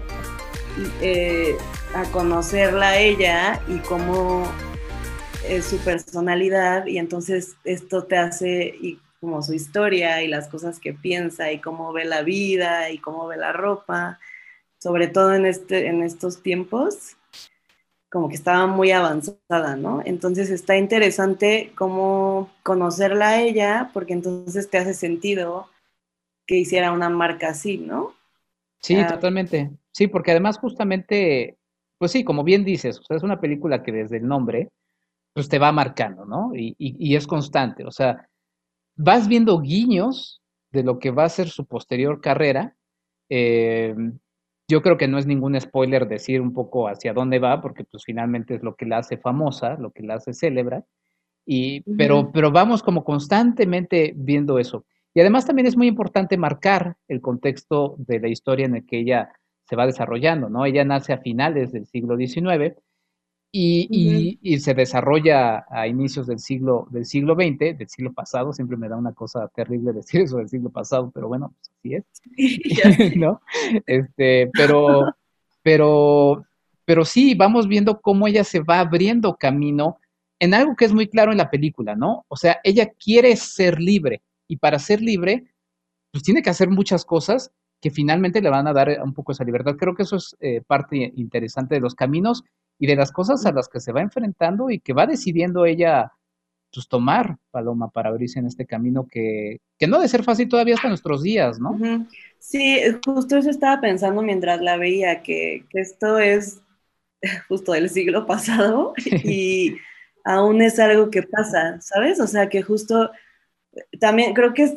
a conocerla a ella y cómo es su personalidad, y entonces esto te hace, y como su historia y las cosas que piensa y cómo ve la vida y cómo ve la ropa, sobre todo en estos tiempos, como que estaba muy avanzada, ¿no? Entonces está interesante cómo conocerla a ella, porque entonces te hace sentido que hiciera una marca así, ¿no? Sí, totalmente. Sí, porque además justamente, pues sí, como bien dices, o sea, es una película que desde el nombre, pues te va marcando, ¿no? Y es constante, o sea, vas viendo guiños de lo que va a ser su posterior carrera. Eh, yo creo que no es ningún spoiler decir un poco hacia dónde va, porque pues finalmente es lo que la hace famosa, lo que la hace célebre, pero vamos como constantemente viendo eso. Y además también es muy importante marcar el contexto de la historia en el que ella se va desarrollando, ¿no? Ella nace a finales del siglo XIX y se desarrolla a inicios del siglo XX, del siglo pasado. Siempre me da una cosa terrible decir eso del siglo pasado, pero bueno, pues así es. Ya sé. ¿No? Pero, pero, pero sí, vamos viendo cómo ella se va abriendo camino en algo que es muy claro en la película, ¿no? O sea, ella quiere ser libre y para ser libre, pues tiene que hacer muchas cosas que finalmente le van a dar un poco esa libertad. Creo que eso es parte interesante de los caminos y de las cosas a las que se va enfrentando y que va decidiendo ella pues tomar, Paloma, para abrirse en este camino que no ha de ser fácil todavía hasta nuestros días, ¿no? Sí, justo eso estaba pensando mientras la veía, que esto es justo del siglo pasado y aún es algo que pasa, ¿sabes? O sea, que justo también creo que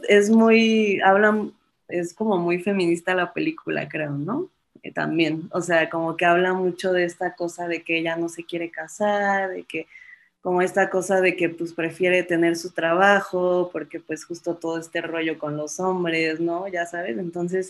es como muy feminista la película, creo, ¿no? También, o sea, como que habla mucho de esta cosa de que ella no se quiere casar, de que como esta cosa de que pues prefiere tener su trabajo, porque pues justo todo este rollo con los hombres, ¿no? Ya sabes, entonces,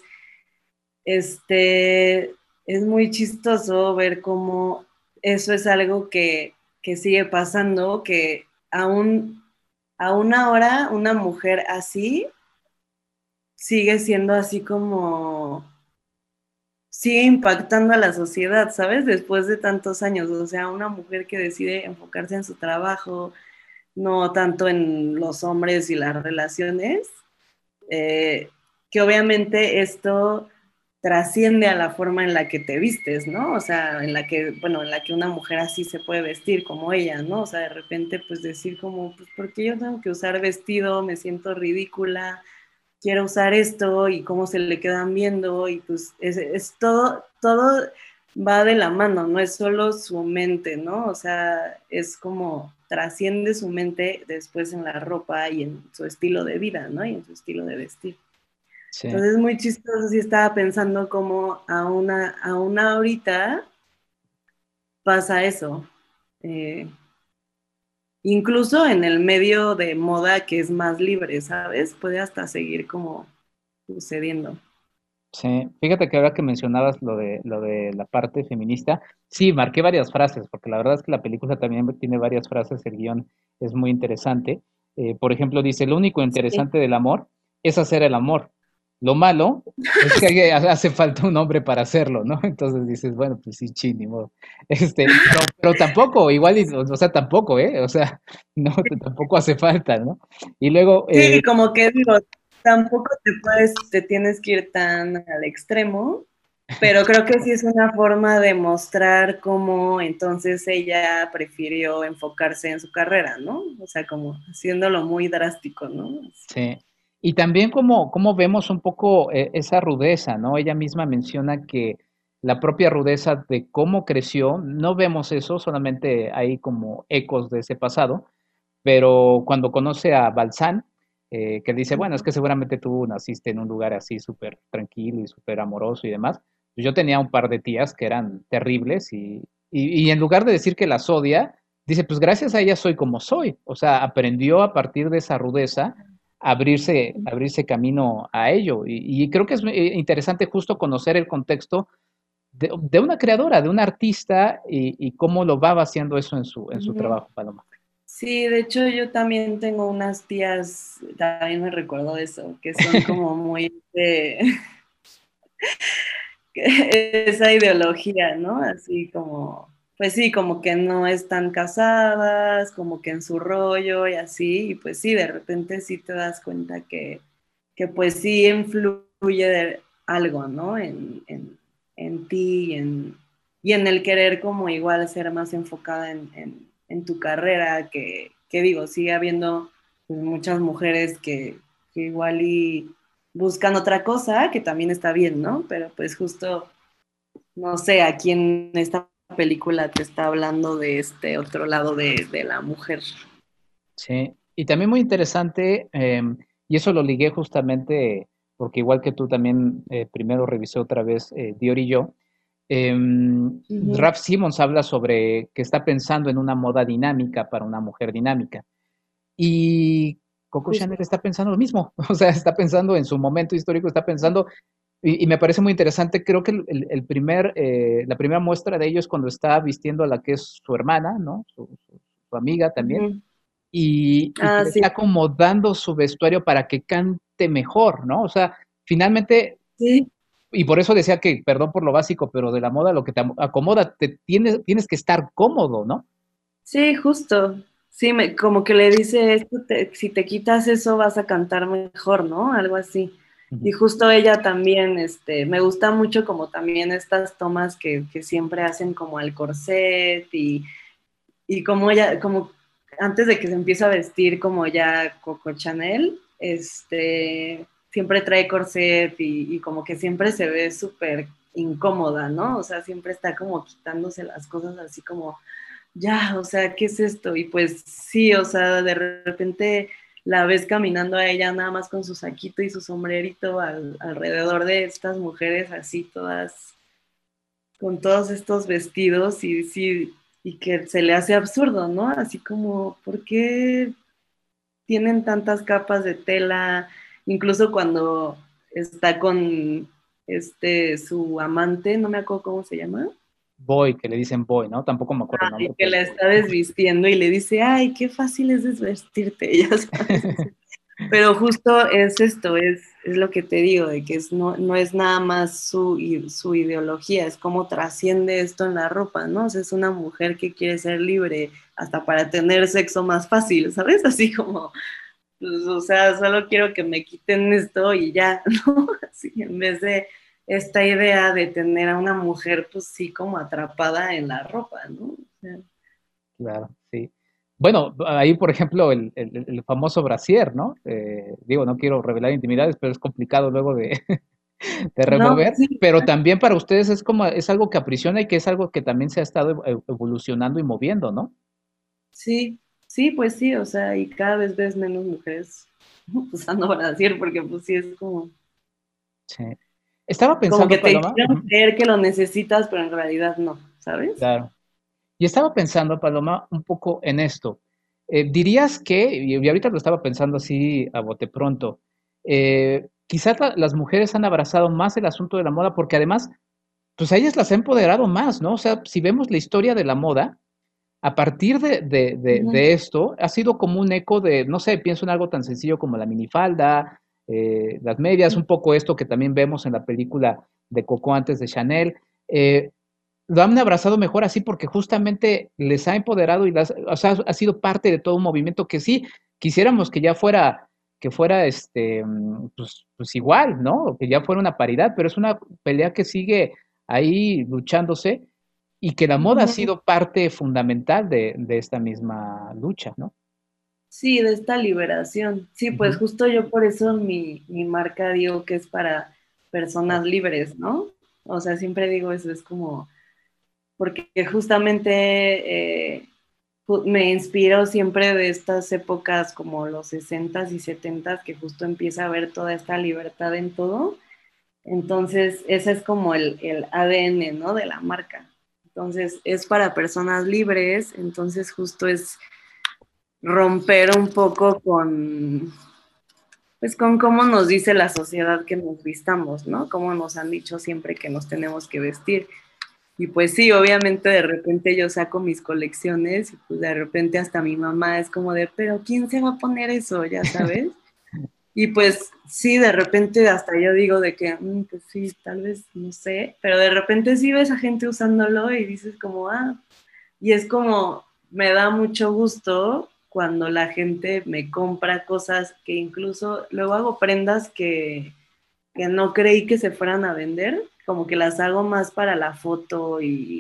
es muy chistoso ver cómo eso es algo que sigue pasando, que aún ahora una mujer así sigue siendo así como, sigue impactando a la sociedad, ¿sabes? Después de tantos años, o sea, una mujer que decide enfocarse en su trabajo, no tanto en los hombres y las relaciones, que obviamente esto trasciende a la forma en la que te vistes, ¿no? O sea, en la que una mujer así se puede vestir como ella, ¿no? O sea, de repente, pues decir como, pues, ¿por qué yo tengo que usar vestido? Me siento ridícula, quiero usar esto y cómo se le quedan viendo y pues es todo va de la mano, no es solo su mente, ¿no? O sea, es como trasciende su mente después en la ropa y en su estilo de vida, ¿no? Y en su estilo de vestir. Sí, Entonces es muy chistoso, sí estaba pensando como a una ahorita pasa eso. Eh, Incluso en el medio de moda que es más libre, ¿sabes? Puede hasta seguir como sucediendo. sí. Fíjate que ahora que mencionabas lo de la parte feminista, sí, marqué varias frases, porque la verdad es que la película también tiene varias frases, el guión es muy interesante. Por ejemplo, dice, lo único Sí. interesante del amor es hacer el amor. Lo malo es que hace falta un hombre para hacerlo, ¿no? Entonces dices, bueno, pues sí, chin, ni modo. Pero tampoco, igual, o sea, tampoco, ¿eh? O sea, no, tampoco hace falta, ¿no? Y luego, Sí, como que digo, tampoco te tienes que ir tan al extremo, pero creo que sí es una forma de mostrar cómo entonces ella prefirió enfocarse en su carrera, ¿no? O sea, como haciéndolo muy drástico, ¿no? sí. Y también como vemos un poco esa rudeza, ¿no? Ella misma menciona que la propia rudeza de cómo creció, no vemos eso, solamente hay como ecos de ese pasado, pero cuando conoce a Balsán, que dice, bueno, es que seguramente tú naciste en un lugar así súper tranquilo y súper amoroso y demás, pues yo tenía un par de tías que eran terribles y en lugar de decir que las odia, dice, pues gracias a ella soy como soy, o sea, aprendió a partir de esa rudeza abrirse camino a ello. Y creo que es interesante justo conocer el contexto de una creadora, de una artista y cómo lo va haciendo eso en su Ujú. trabajo, Paloma. Sí, de hecho yo también tengo unas tías, también me recuerdo de eso, que son como muy de esa ideología, ¿no? Así como, pues sí, como que no están casadas, como que en su rollo y así, y pues sí, de repente sí te das cuenta que pues sí influye de algo, ¿no? En ti y en el querer como igual ser más enfocada en tu carrera, que digo, sigue habiendo pues, muchas mujeres que igual y buscan otra cosa, que también está bien, ¿no? Pero pues justo, no sé, aquí en esta película te está hablando de este otro lado de la mujer. Sí, y también muy interesante, y eso lo ligué justamente porque igual que tú también primero revisé otra vez Dior y yo, Ujú. Raf Simons habla sobre que está pensando en una moda dinámica para una mujer dinámica. Y Coco Chanel Justo. está pensando lo mismo, o sea, está pensando en su momento histórico, está pensando, y me parece muy interesante, creo que la primera muestra de ello es cuando está vistiendo a la que es su hermana, ¿no? Su amiga también, Ujú. y que Ah, le sí. está acomodando su vestuario para que cante mejor, ¿no? O sea, finalmente, Sí, y por eso decía que, perdón por lo básico, pero de la moda lo que te acomoda, tienes que estar cómodo, ¿no? sí, justo. Sí, como que le dice, si te quitas eso vas a cantar mejor, ¿no? Algo así. Y Ujú. justo ella también, me gusta mucho como también estas tomas que siempre hacen como al corset y como ella, como antes de que se empiece a vestir como ya Coco Chanel, siempre trae corset y como que siempre se ve súper incómoda, ¿no? O sea, siempre está como quitándose las cosas así como ya, o sea, ¿qué es esto? Y pues sí, o sea, de repente la ves caminando a ella nada más con su saquito y su sombrerito alrededor de estas mujeres así todas, con todos estos vestidos y sí, y que se le hace absurdo, ¿no? Así como, ¿por qué tienen tantas capas de tela? Incluso cuando está con su amante, no me acuerdo cómo se llama. Boy, que le dicen boy, ¿no? Tampoco me acuerdo el Y nombre, que pero la está desvistiendo y le dice, ay, qué fácil es desvestirte, ya sabes. Así. Pero justo es esto, es lo que te digo, de que no es nada más su ideología, es cómo trasciende esto en la ropa, ¿no? O sea, es una mujer que quiere ser libre hasta para tener sexo más fácil, ¿sabes? Así como, pues, o sea, solo quiero que me quiten esto y ya, ¿no? Así, en vez de esta idea de tener a una mujer, pues sí, como atrapada en la ropa, ¿no? O sea, Claro, sí. Bueno, ahí, por ejemplo, el famoso brasier, ¿no? Digo, no quiero revelar intimidades, pero es complicado luego de, de no, remover, sí, pero también para ustedes es como, es algo que aprisiona y que es algo que también se ha estado evolucionando y moviendo, ¿no? sí, sí, pues sí, o sea, y cada vez ves menos mujeres usando brasier, porque pues sí es Sí. Estaba como que pensando, te Paloma, hicieron ujú, creer que lo necesitas, pero en realidad no, ¿sabes? claro. Y estaba pensando, Paloma, un poco en esto. ¿Dirías que, y ahorita lo estaba pensando así a bote pronto, quizás las mujeres han abrazado más el asunto de la moda porque además, pues a ellas las ha empoderado más, ¿no? O sea, si vemos la historia de la moda, a partir Ujú, de esto, ha sido como un eco de, no sé, pienso en algo tan sencillo como la minifalda, las medias, un poco esto que también vemos en la película de Coco antes de Chanel. eh, lo han abrazado mejor así porque justamente les ha empoderado y o sea, ha sido parte de todo un movimiento que sí quisiéramos que ya fuera, que fuera pues igual, ¿no? O que ya fuera una paridad, pero es una pelea que sigue ahí luchándose y que la moda ha ujú. sido parte fundamental de esta misma lucha, ¿no? Sí, de esta liberación. Sí, pues Ujú. justo yo por eso mi marca digo que es para personas libres, ¿no? O sea, siempre digo eso, es como, porque justamente me inspiro siempre de estas épocas como los 60s y 70s, que justo empieza a haber toda esta libertad en todo. Entonces, ese es como el ADN, ¿no? De la marca. Entonces, es para personas libres, entonces justo es romper un poco con, pues con cómo nos dice la sociedad que nos vistamos, ¿no? Cómo nos han dicho siempre que nos tenemos que vestir. Y pues sí, obviamente de repente yo saco mis colecciones y pues de repente hasta mi mamá es como de, pero ¿quién se va a poner eso? Ya sabes. Y pues sí, de repente hasta yo digo de que, pues sí, tal vez, no sé, pero de repente sí ves a gente usándolo y dices como, y es como, me da mucho gusto cuando la gente me compra cosas que incluso luego hago prendas que no creí que se fueran a vender, como que las hago más para la foto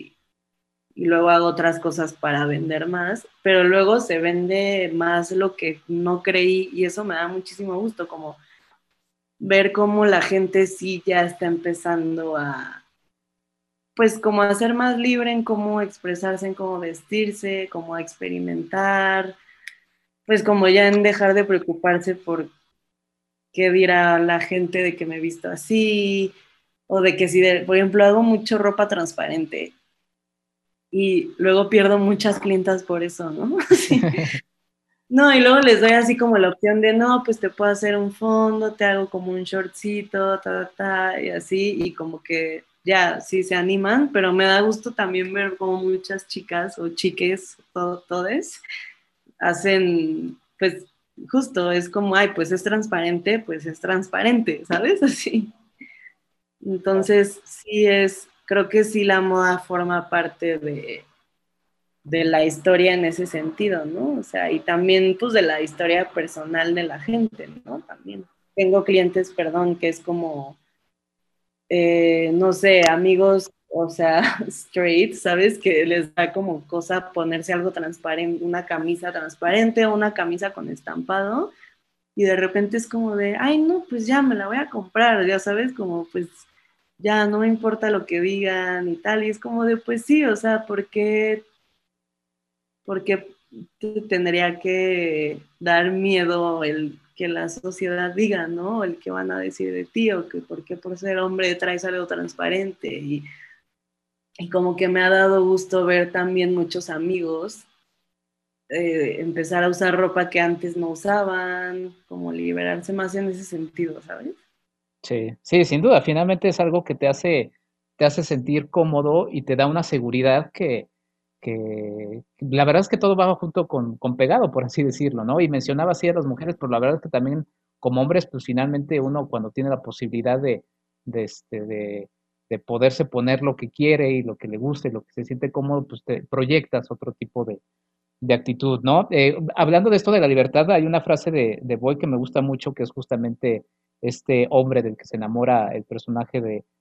y luego hago otras cosas para vender más, pero luego se vende más lo que no creí y eso me da muchísimo gusto, como ver cómo la gente sí ya está empezando a, pues como a ser más libre en cómo expresarse, en cómo vestirse, cómo experimentar, pues como ya en dejar de preocuparse por qué dirá la gente de que me he visto así, o de que si, por ejemplo, hago mucho ropa transparente y luego pierdo muchas clientas por eso, ¿no? Sí. No, y luego les doy así como la opción de, no, pues te puedo hacer un fondo, te hago como un shortcito, y así, y como que ya, sí se animan, pero me da gusto también ver como muchas chicas o chiques, todes, hacen, pues justo, es como, ay, pues es transparente, ¿sabes? Así. Entonces, sí es, creo que sí la moda forma parte de la historia en ese sentido, ¿no? O sea, y también pues de la historia personal de la gente, ¿no? También. Tengo clientes, perdón, que es como, no sé, amigos, o sea, straight, ¿sabes? Que les da como cosa ponerse algo transparente, una camisa transparente o una camisa con estampado, y de repente es como de, ay, no, pues ya me la voy a comprar, ya sabes, como pues ya no me importa lo que digan y tal, y es como de, pues sí, o sea, porque te tendría que dar miedo el que la sociedad diga, ¿no? El que van a decir de ti, o que porque por ser hombre traes algo transparente. Y como que me ha dado gusto ver también muchos amigos empezar a usar ropa que antes no usaban, como liberarse más en ese sentido, ¿sabes? Sí, sí, sin duda. Finalmente es algo que te hace sentir cómodo y te da una seguridad que la verdad es que todo va junto con pegado, por así decirlo, ¿no? Y mencionaba así a las mujeres, pero la verdad es que también como hombres, pues finalmente uno cuando tiene la posibilidad de, este, de poderse poner lo que quiere y lo que le guste, lo que se siente cómodo, pues te proyectas otro tipo de actitud, ¿no? Hablando de esto de la libertad, hay una frase de Boy que me gusta mucho, que es justamente este hombre del que se enamora el personaje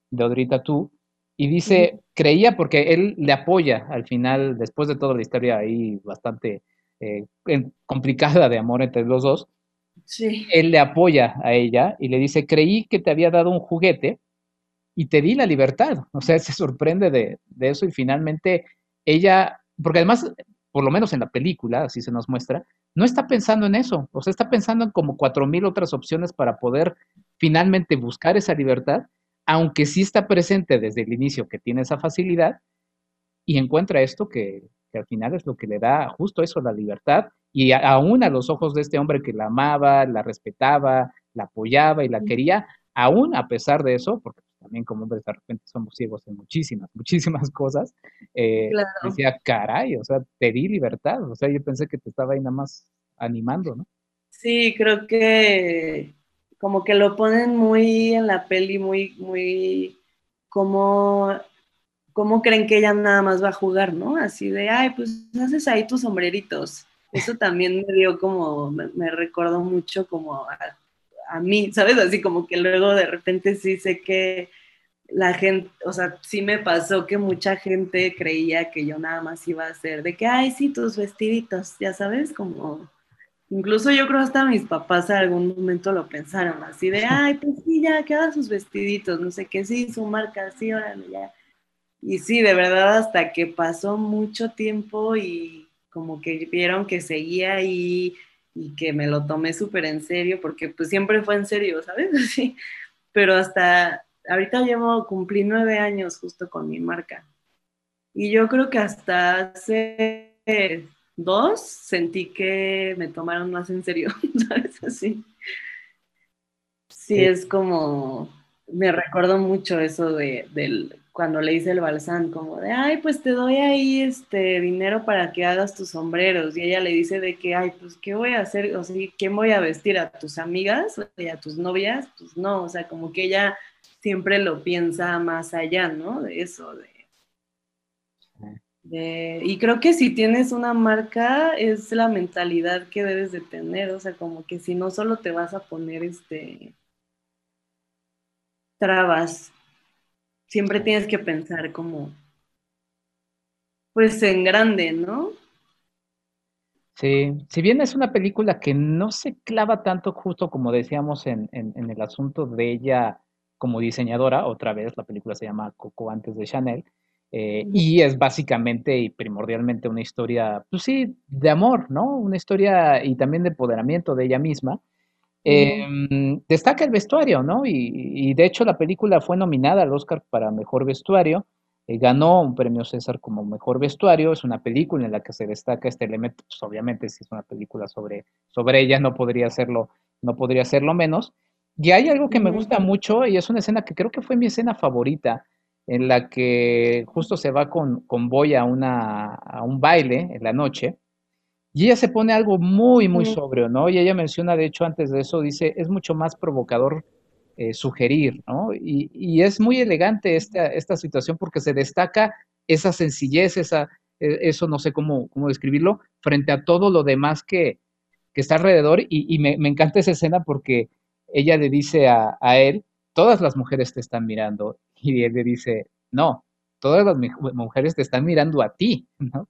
de Audrey Tautou, y dice, creía porque él le apoya al final, después de toda la historia ahí bastante complicada de amor entre los dos, Sí. él le apoya a ella y le dice, creí que te había dado un juguete y te di la libertad. O sea, se sorprende de eso y finalmente ella, porque además, por lo menos en la película, así se nos muestra, no está pensando en eso, o sea, está pensando en como 4000 otras opciones para poder finalmente buscar esa libertad, aunque sí está presente desde el inicio que tiene esa facilidad y encuentra esto que al final es lo que le da justo eso, la libertad, y aún a los ojos de este hombre que la amaba, la respetaba, la apoyaba y la quería, aún a pesar de eso, porque también como hombres de repente somos ciegos en muchísimas, muchísimas cosas, Claro. decía, caray, o sea, te di libertad, o sea, yo pensé que te estaba ahí nada más animando, ¿no? Sí, creo que como que lo ponen muy en la peli, muy como, como creen que ella nada más va a jugar, ¿no? Así de, ay, pues haces ahí tus sombreritos. Eso también me dio como, me recordó mucho como a mí, ¿sabes? Así como que luego de repente sí sé que la gente, o sea, sí me pasó que mucha gente creía que yo nada más iba a hacer de que, ay, sí, tus vestiditos, ya sabes, como incluso yo creo hasta mis papás en algún momento lo pensaron, así de, ay, pues sí, ya, que haga sus vestiditos, no sé qué, sí, su marca, sí, órale, ya. Y sí, de verdad, hasta que pasó mucho tiempo y como que vieron que seguía ahí y que me lo tomé súper en serio, porque pues siempre fue en serio, ¿sabes? Así, pero hasta, ahorita cumplí 9 años justo con mi marca. Y yo creo que hasta hace 2 sentí que me tomaron más en serio, ¿sabes? Así. Sí, Sí, es como, me recuerdo mucho eso del, cuando le hice el balsán, como de, ay, pues te doy ahí dinero para que hagas tus sombreros. Y ella le dice de que, ay, pues, ¿qué voy a hacer? O sea, ¿quién voy a vestir? ¿A tus amigas y a tus novias? Pues no, o sea, como que ella siempre lo piensa más allá, ¿no? De eso, y creo que si tienes una marca es la mentalidad que debes de tener, o sea, como que si no solo te vas a poner trabas, siempre tienes que pensar como, pues en grande, ¿no? sí, si bien es una película que no se clava tanto justo como decíamos en el asunto de ella como diseñadora, otra vez la película se llama Coco antes de Chanel, y es básicamente y primordialmente una historia, pues sí, de amor, ¿no? Una historia y también de empoderamiento de ella misma. Ujú. Destaca el vestuario, ¿no? Y de hecho la película fue nominada al Oscar para Mejor Vestuario, ganó un premio César como Mejor Vestuario, es una película en la que se destaca este elemento, pues obviamente si es una película sobre ella no podría serlo menos. Y hay algo que me Ujú. gusta mucho y es una escena que creo que fue mi escena favorita, en la que justo se va con Boy a un baile en la noche y ella se pone algo muy, muy Ujú. sobrio, ¿no? Y ella menciona, de hecho, antes de eso, dice, es mucho más provocador sugerir, ¿no? Y es muy elegante esta situación porque se destaca esa sencillez, eso no sé cómo describirlo, frente a todo lo demás que está alrededor. Y me encanta esa escena porque ella le dice a él, todas las mujeres te están mirando. Y él le dice, no, todas las mujeres te están mirando a ti, ¿no?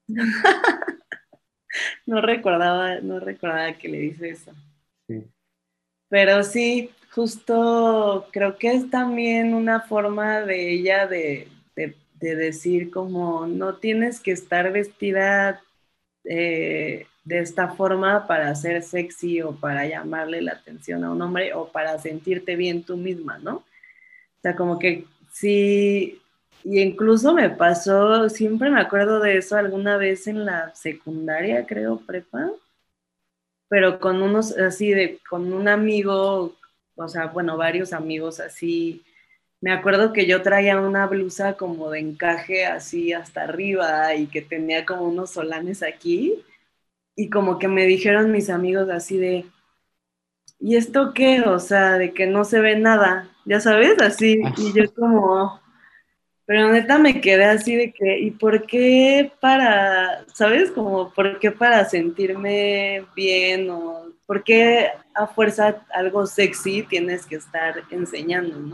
No recordaba que le dice eso. Sí. Pero sí, justo creo que es también una forma de ella de decir como no tienes que estar vestida de esta forma para ser sexy o para llamarle la atención a un hombre o para sentirte bien tú misma, ¿no? O sea, como que sí, y incluso me pasó, siempre me acuerdo de eso alguna vez en la secundaria, creo, prepa, pero con unos así con un amigo, o sea, bueno, varios amigos así. Me acuerdo que yo traía una blusa como de encaje así hasta arriba y que tenía como unos solanes aquí y como que me dijeron mis amigos así de, ¿y esto qué? O sea, de que no se ve nada, ya sabes, así, y yo como, pero neta me quedé así de que, ¿y por qué para, sabes? Como, ¿por qué para sentirme bien o por qué a fuerza algo sexy tienes que estar enseñando, ¿no?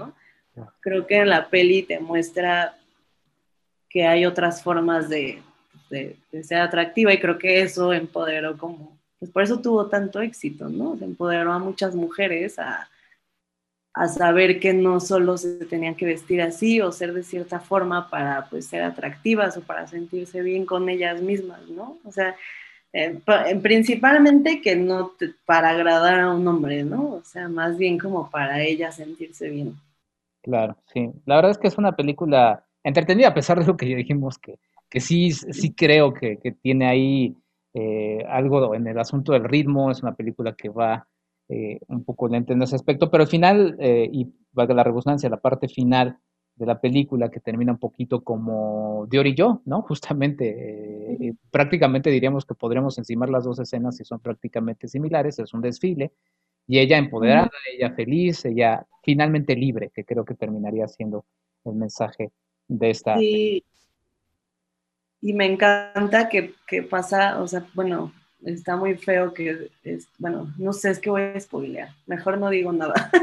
creo que en la peli te muestra que hay otras formas de ser atractiva y creo que eso empoderó como, pues por eso tuvo tanto éxito, ¿no? Se empoderó a muchas mujeres a saber que no solo se tenían que vestir así o ser de cierta forma para pues ser atractivas o para sentirse bien con ellas mismas, ¿no? O sea, principalmente que no para agradar a un hombre, ¿no? O sea, más bien como para ella sentirse bien. Claro, sí. La verdad es que es una película entretenida, a pesar de lo que ya dijimos, que sí, sí creo que tiene ahí algo en el asunto del ritmo. Es una película que va un poco lenta en ese aspecto, pero al final, y valga la redundancia, la parte final de la película que termina un poquito como Dior y yo, ¿no? Justamente, prácticamente diríamos que podríamos encimar las dos escenas y son prácticamente similares. Es un desfile y ella empoderada, ella feliz, ella finalmente libre, que creo que terminaría siendo el mensaje de esta. Sí, y me encanta que pasa, o sea, bueno, está muy feo que, bueno, no sé, es que voy a spoilear, mejor no digo nada.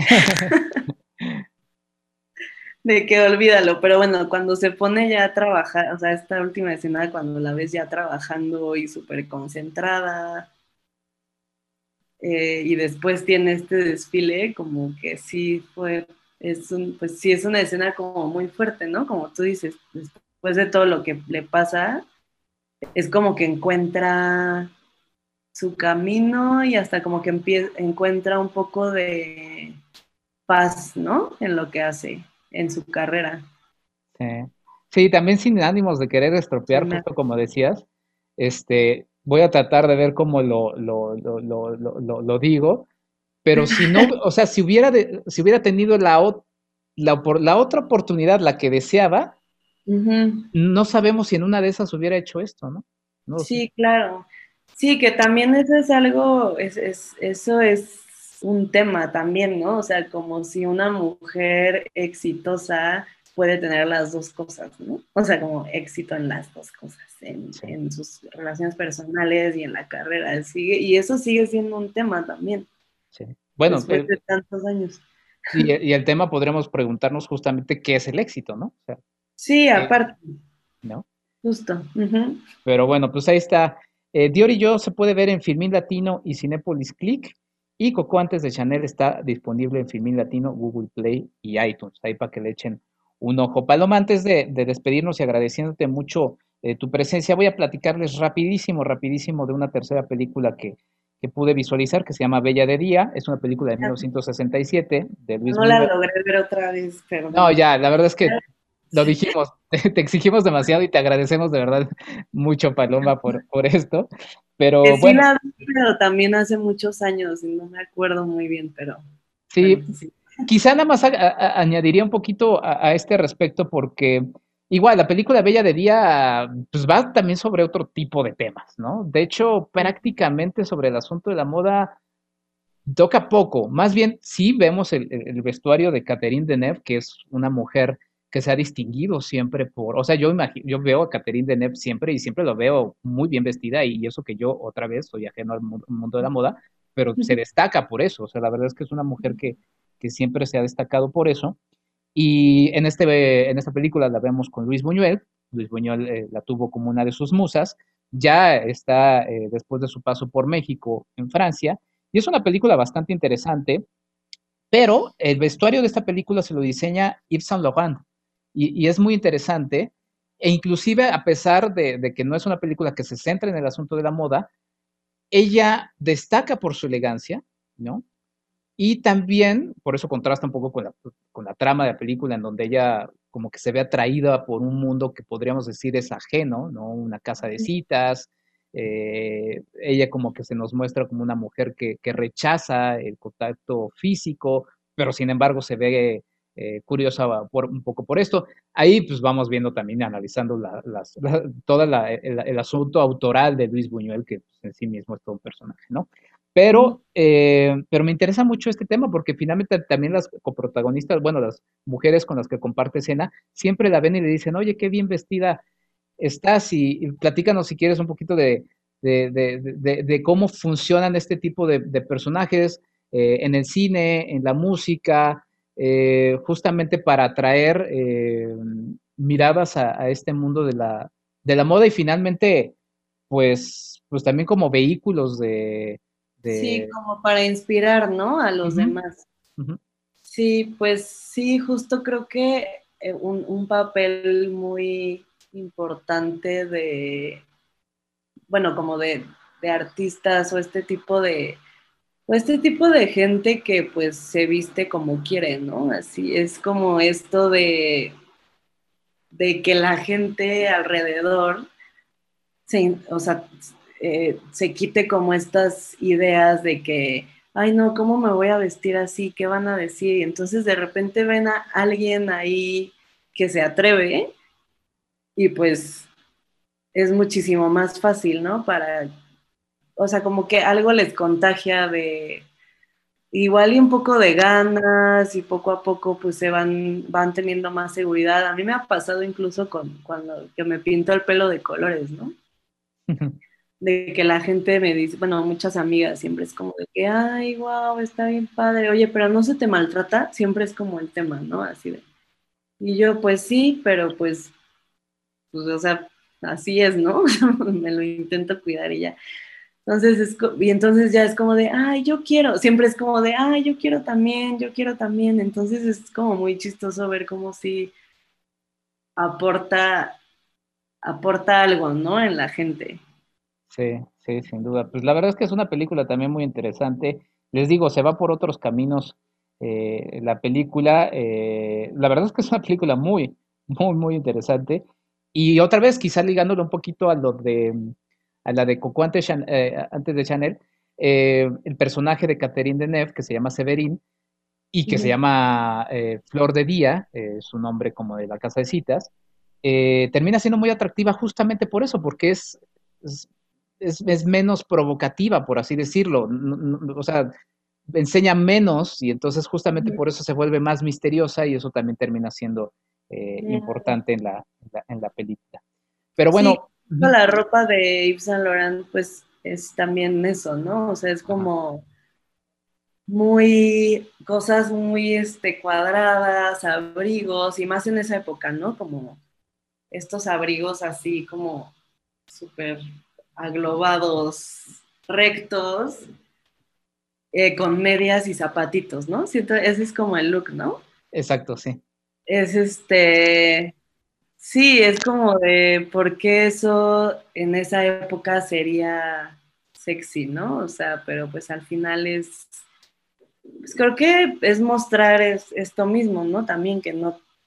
De que olvídalo, pero bueno, cuando se pone ya a trabajar, o sea, esta última escena, cuando la ves ya trabajando y súper concentrada, y después tiene este desfile, como que sí fue, pues sí es una escena como muy fuerte, ¿no? Como tú dices, después de todo lo que le pasa, es como que encuentra su camino y hasta como que encuentra un poco de paz, ¿no? En lo que hace, en su carrera. Sí. Sí, también sin ánimos de querer estropear, Sí, justo como decías, voy a tratar de ver cómo lo digo, pero si no, o sea, si hubiera tenido la otra oportunidad, la que deseaba, no sabemos si en una de esas hubiera hecho esto, ¿no? No lo sé. sí, claro. Sí, que también eso es algo, eso es un tema también, ¿no? O sea, como si una mujer exitosa puede tener las dos cosas, ¿no? O sea, como éxito en las dos cosas, Sí, en sus relaciones personales y en la carrera. Y eso sigue siendo un tema también, sí. Bueno, después de tantos años. y el tema podríamos preguntarnos justamente qué es el éxito, ¿no? O sea, Sí, eh, aparte, ¿no? justo. Ujú. Pero bueno, pues ahí está. Dior y yo se puede ver en Filmin Latino y Cinépolis Click. Y Coco antes de Chanel está disponible en Filmin Latino, Google Play y iTunes. Ahí para que le echen un ojo. Paloma, antes de despedirnos y agradeciéndote mucho tu presencia, voy a platicarles rapidísimo de una tercera película que pude visualizar, que se llama Bella de Día. Es una película de 1967 de Luis No la Buñuel. logré ver otra vez, No, perdón. ya, la verdad es que lo dijimos, te exigimos demasiado y te agradecemos de verdad mucho, Paloma, por esto. Que Pero sí bueno, la vi, pero también hace muchos años y no me acuerdo muy bien, pero bueno, sí, sí. quizá nada más añadiría un poquito a este respecto porque igual la película Bella de Día pues va también sobre otro tipo de temas, ¿no? De hecho, prácticamente sobre el asunto de la moda toca poco, más bien sí vemos el vestuario de Catherine Deneuve, que es una mujer que se ha distinguido siempre por, o sea, yo veo a Catherine Deneuve siempre y siempre lo veo muy bien vestida y eso que yo otra vez soy ajeno al mundo de la moda, pero se destaca por eso, o sea, la verdad es que es una mujer que siempre se ha destacado por eso y en esta película la vemos con Luis Buñuel la tuvo como una de sus musas, ya está después de su paso por México en Francia, y es una película bastante interesante, pero el vestuario de esta película se lo diseña Yves Saint Laurent, y es muy interesante, e inclusive a pesar de que no es una película que se centra en el asunto de la moda, ella destaca por su elegancia, ¿no? Y también, por eso contrasta un poco con la trama de la película, en donde ella como que se ve atraída por un mundo que podríamos decir es ajeno, ¿no? Una casa de citas, ella como que se nos muestra como una mujer que rechaza el contacto físico, pero sin embargo se ve curiosa un poco por esto. Ahí pues vamos viendo también, analizando todo el asunto autoral de Luis Buñuel, que pues, en sí mismo es todo un personaje, ¿no? Pero me interesa mucho este tema porque finalmente también las coprotagonistas, bueno, las mujeres con las que comparte escena, siempre la ven y le dicen, oye, qué bien vestida estás y platícanos si quieres un poquito de cómo funcionan este tipo de personajes en el cine, en la música, justamente para atraer miradas a este mundo de la moda y finalmente, pues también como vehículos Sí, como para inspirar, ¿no? A los demás. Uh-huh. Sí, pues sí, justo creo que un papel muy importante bueno, como de artistas o este tipo de gente que pues se viste como quiere, ¿no? Así es como esto de que la gente alrededor se quite como estas ideas de que, ay no, ¿cómo me voy a vestir así? ¿Qué van a decir? Y entonces de repente ven a alguien ahí que se atreve y pues es muchísimo más fácil, ¿no? O sea, como que algo les contagia de igual y un poco de ganas y poco a poco pues van teniendo más seguridad. A mí me ha pasado incluso cuando que me pinto el pelo de colores, ¿no? De que la gente me dice, bueno, muchas amigas siempre es como de que, ay, wow, está bien padre, oye, pero no se te maltrata, siempre es como el tema, ¿no? Así de. Y yo, pues sí, pero pues o sea, así es, ¿no? Me lo intento cuidar y ya. Y entonces ya es como de, ay, yo quiero, siempre es como de, ay, yo quiero también. Entonces es como muy chistoso ver cómo sí aporta algo, ¿no? En la gente. Sí, sí, sin duda. Pues la verdad es que es una película también muy interesante. Les digo, se va por otros caminos la película. La verdad es que es una película muy, muy, muy interesante. Y otra vez, quizá ligándolo un poquito a la de Coco antes de Chanel, el personaje de Catherine Deneuve, que se llama Severine, y que se llama Flor de Día, su nombre como de la casa de citas, termina siendo muy atractiva justamente por eso, porque es menos provocativa, por así decirlo. O sea, enseña menos y entonces justamente por eso se vuelve más misteriosa y eso también termina siendo importante en la película. Pero bueno. Sí, la ropa de Yves Saint Laurent pues es también eso, ¿no? O sea, es como cosas muy cuadradas, abrigos, y más en esa época, ¿no? Como estos abrigos así como súper aglobados, rectos, con medias y zapatitos, ¿no? Siento, ese es como el look, ¿no? Exacto, sí. Es sí, es como de por qué eso en esa época sería sexy, ¿no? O sea, pero pues al final pues creo que es mostrar esto mismo, ¿no? También que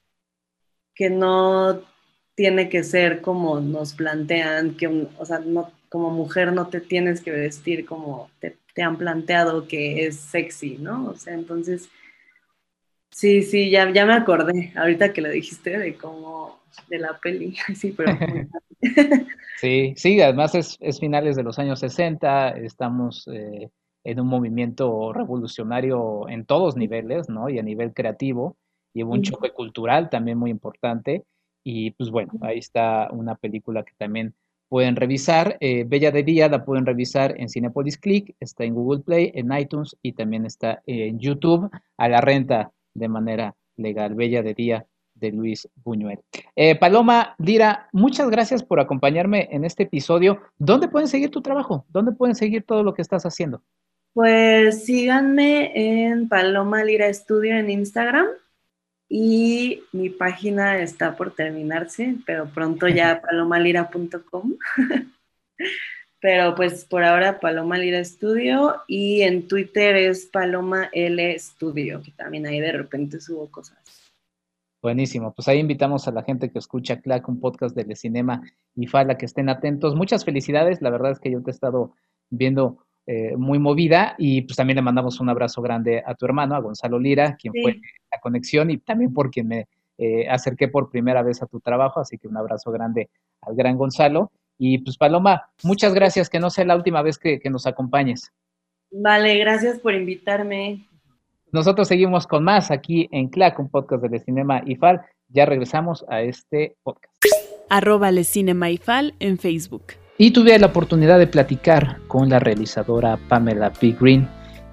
no tiene que ser como nos plantean, o sea, no, como mujer no te tienes que vestir como te han planteado que es sexy, ¿no? O sea, entonces, sí, ya me acordé, ahorita que lo dijiste, de la peli, sí, pero muy Sí, además es finales de los años 60, estamos en un movimiento revolucionario en todos niveles, ¿no? Y a nivel creativo, y hubo un choque cultural también muy importante, y pues bueno, ahí está una película que también pueden revisar, Bella de Día la pueden revisar en Cinepolis Click, está en Google Play, en iTunes, y también está en YouTube, a la renta de manera legal, Bella de Día, de Luis Buñuel. Paloma Lira, muchas gracias por acompañarme en este episodio. ¿Dónde pueden seguir tu trabajo? ¿Dónde pueden seguir todo lo que estás haciendo? Pues síganme en Paloma Lira Studio en Instagram y mi página está por terminarse, pero pronto ya palomalira.com. Pero pues por ahora Paloma Lira Studio y en Twitter es Paloma L Studio, que también ahí de repente subo cosas. Buenísimo, pues ahí invitamos a la gente que escucha Clack, un podcast de Cinema y Fala, que estén atentos. Muchas felicidades, la verdad es que yo te he estado viendo muy movida y pues también le mandamos un abrazo grande a tu hermano, a Gonzalo Lira, quien fue la conexión y también por quien me acerqué por primera vez a tu trabajo, así que un abrazo grande al gran Gonzalo. Y pues Paloma, muchas gracias, que no sea la última vez que nos acompañes. Vale, gracias por invitarme. Nosotros seguimos con más aquí en Clack, un podcast de Cinema y Fal. Ya regresamos a este podcast. @Cinema y Fal en Facebook. Y tuve la oportunidad de platicar con la realizadora Pamela P. Green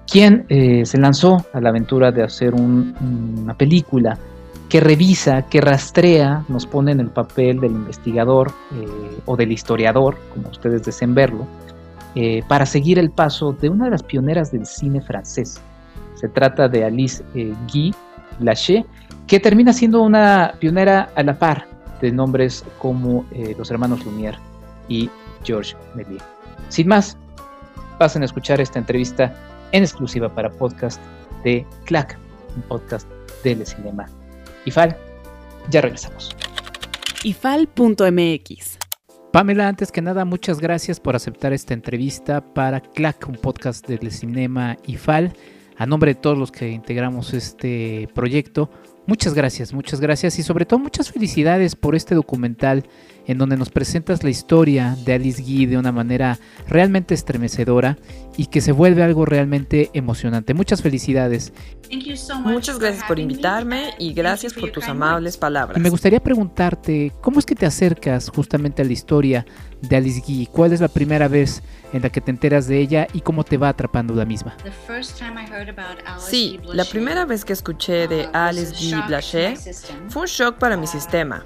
quien se lanzó a la aventura de hacer una película que revisa, que rastrea, nos pone en el papel del investigador o del historiador, como ustedes deseen verlo, para seguir el paso de una de las pioneras del cine francés. Se trata de Alice Guy Blaché, que termina siendo una pionera a la par de nombres como los hermanos Lumière y Georges Méliès. Sin más, pasen a escuchar esta entrevista en exclusiva para podcast de CLAC, un podcast de Le Cinema IFAL. Ya regresamos. IFAL.mx. Pamela, antes que nada, muchas gracias por aceptar esta entrevista para CLAC, un podcast de Le Cinema IFAL. A nombre de todos los que integramos este proyecto, muchas gracias y sobre todo muchas felicidades por este documental en donde nos presentas la historia de Alice Guy de una manera realmente estremecedora y que se vuelve algo realmente emocionante. Muchas felicidades. Muchas gracias por invitarme y gracias por tus amables palabras. Y me gustaría preguntarte, ¿cómo es que te acercas justamente a la historia de Alice Guy? ¿Cuál es la primera vez en la que te enteras de ella y cómo te va atrapando la misma? Sí, la primera vez que escuché de Alice Guy Blaché fue un shock para mi sistema.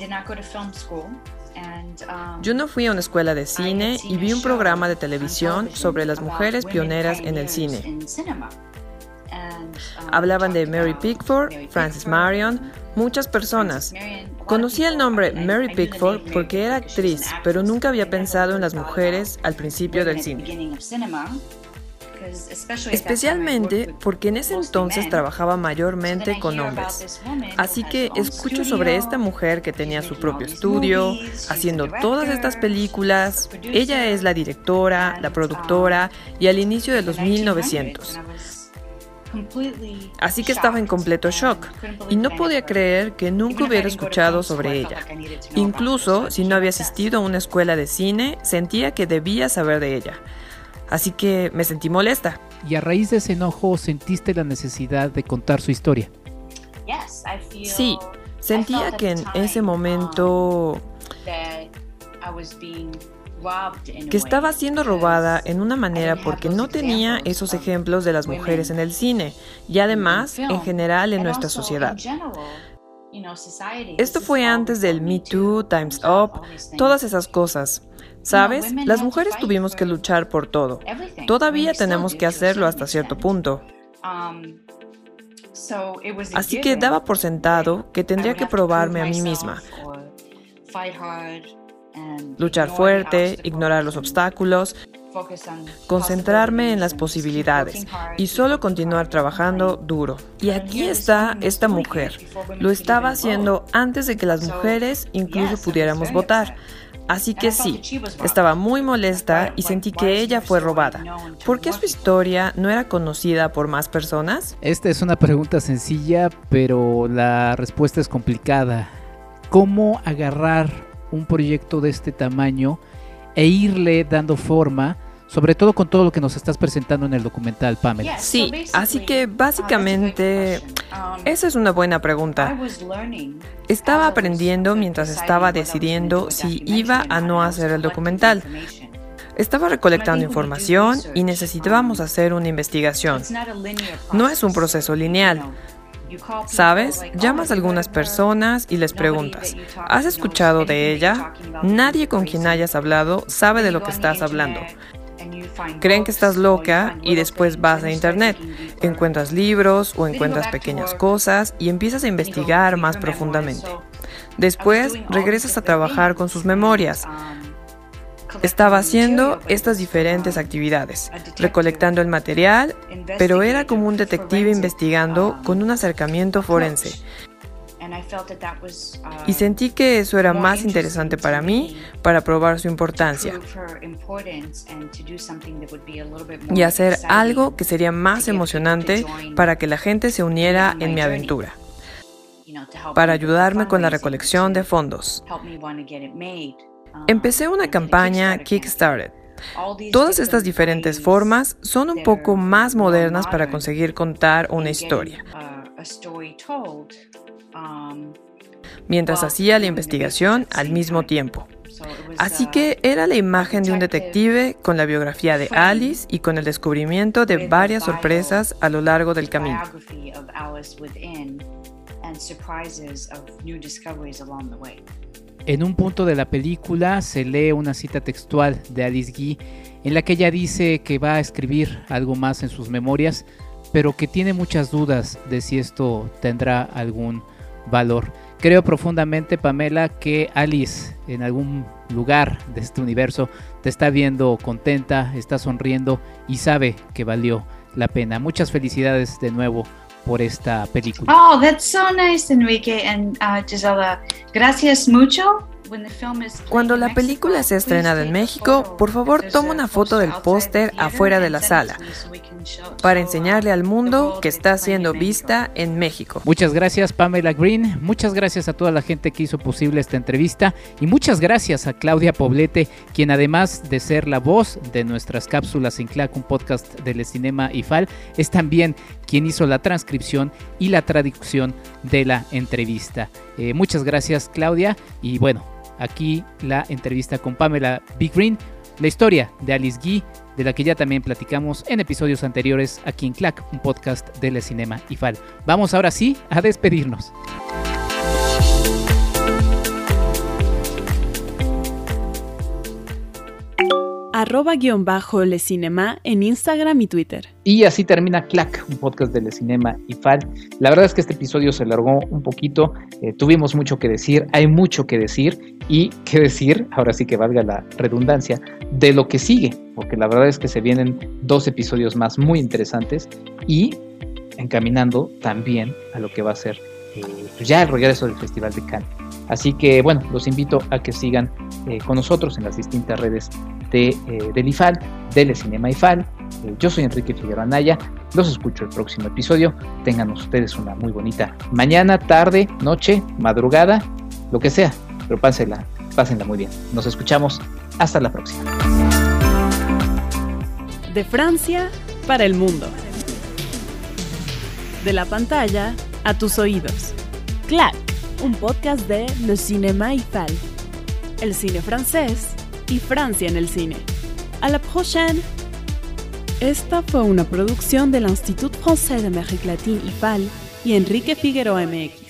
Yo no fui a una escuela de cine y vi un programa de televisión sobre las mujeres pioneras en el cine. Hablaban de Mary Pickford, Frances Marion, muchas personas. Conocí el nombre Mary Pickford porque era actriz, pero nunca había pensado en las mujeres al principio del cine. Especialmente porque en ese entonces trabajaba mayormente con hombres. Así que escucho sobre esta mujer que tenía su propio estudio, haciendo todas estas películas. Ella es la directora, la productora y al inicio de los 1900. Así que estaba en completo shock y no podía creer que nunca hubiera escuchado sobre ella. Incluso si no había asistido a una escuela de cine, sentía que debía saber de ella. Así que me sentí molesta. Y a raíz de ese enojo, ¿sentiste la necesidad de contar su historia? Sí, sentía que en ese momento que estaba siendo robada en una manera porque no tenía esos ejemplos de las mujeres en el cine y además en general en nuestra sociedad. Esto fue antes del Me Too, Time's Up, todas esas cosas. ¿Sabes? Las mujeres tuvimos que luchar por todo. Todavía tenemos que hacerlo hasta cierto punto. Así que daba por sentado que tendría que probarme a mí misma. Luchar fuerte, ignorar los obstáculos, concentrarme en las posibilidades y solo continuar trabajando duro. Y aquí está esta mujer. Lo estaba haciendo antes de que las mujeres incluso pudiéramos votar. Así que sí, estaba muy molesta y sentí que ella fue robada. ¿Por qué su historia no era conocida por más personas? Esta es una pregunta sencilla, pero la respuesta es complicada. ¿Cómo agarrar un proyecto de este tamaño e irle dando forma, sobre todo con todo lo que nos estás presentando en el documental, Pamela? Sí, así que básicamente esa es una buena pregunta. Estaba aprendiendo mientras estaba decidiendo si iba a no hacer el documental. Estaba recolectando información y necesitábamos hacer una investigación. No es un proceso lineal. ¿Sabes? Llamas a algunas personas y les preguntas, ¿has escuchado de ella? Nadie con quien hayas hablado sabe de lo que estás hablando. Creen que estás loca y después vas a internet, encuentras libros o encuentras pequeñas cosas y empiezas a investigar más profundamente. Después regresas a trabajar con sus memorias. Estaba haciendo estas diferentes actividades, recolectando el material, pero era como un detective investigando con un acercamiento forense. Y sentí que eso era más interesante para mí, para probar su importancia y hacer algo que sería más emocionante para que la gente se uniera en mi aventura, para ayudarme con la recolección de fondos. Empecé una campaña Kickstarter. Todas estas diferentes formas son un poco más modernas para conseguir contar una historia. Mientras hacía la investigación al mismo tiempo. Así que era la imagen de un detective con la biografía de Alice y con el descubrimiento de varias sorpresas a lo largo del camino. En un punto de la película se lee una cita textual de Alice Guy en la que ella dice que va a escribir algo más en sus memorias, pero que tiene muchas dudas de si esto tendrá algún valor. Creo profundamente, Pamela, que Alice en algún lugar de este universo te está viendo contenta, está sonriendo y sabe que valió la pena. Muchas felicidades de nuevo por esta película. Oh, that's so nice, Enrique and Gisela. Gracias mucho. Cuando la película sea estrenada en México, por favor toma una foto del póster afuera de la sala para enseñarle al mundo que está siendo vista en México. Muchas gracias, Pamela Green, muchas gracias a toda la gente que hizo posible esta entrevista y muchas gracias a Claudia Poblete, quien además de ser la voz de nuestras cápsulas en CLAC, un podcast de Le Cinema IFAL, es también quien hizo la transcripción y la traducción de la entrevista. Muchas gracias, Claudia, y bueno, aquí la entrevista con Pamela B. Green, la historia de Alice Guy, de la que ya también platicamos en episodios anteriores aquí en CLAC, un podcast de Le Cinema IFAL. Vamos ahora sí a despedirnos. @Le Cinema en Instagram y Twitter. Y así termina CLAC, un podcast de Le Cinema IFAL. La verdad es que este episodio se alargó un poquito, tuvimos mucho que decir, hay mucho que decir y que decir, ahora sí que valga la redundancia, de lo que sigue, porque la verdad es que se vienen 2 episodios más muy interesantes y encaminando también a lo que va a ser ya el regreso del Festival de Cannes. Así que bueno, los invito a que sigan con nosotros en las distintas redes del IFAL, de Le Cinema IFAL. Yo soy Enrique Figueroa Anaya, los escucho el próximo episodio. Tengan ustedes una muy bonita mañana, tarde, noche, madrugada, lo que sea, pero pásenla muy bien. Nos escuchamos, hasta la próxima. De Francia para el mundo. De la pantalla a tus oídos. CLAC, un podcast de Le Cinema IFAL. El cine francés y Francia en el cine. À la prochaine. Esta fue una producción del Institut Français d'Amérique Latine IFAL y Enrique Figueroa MX.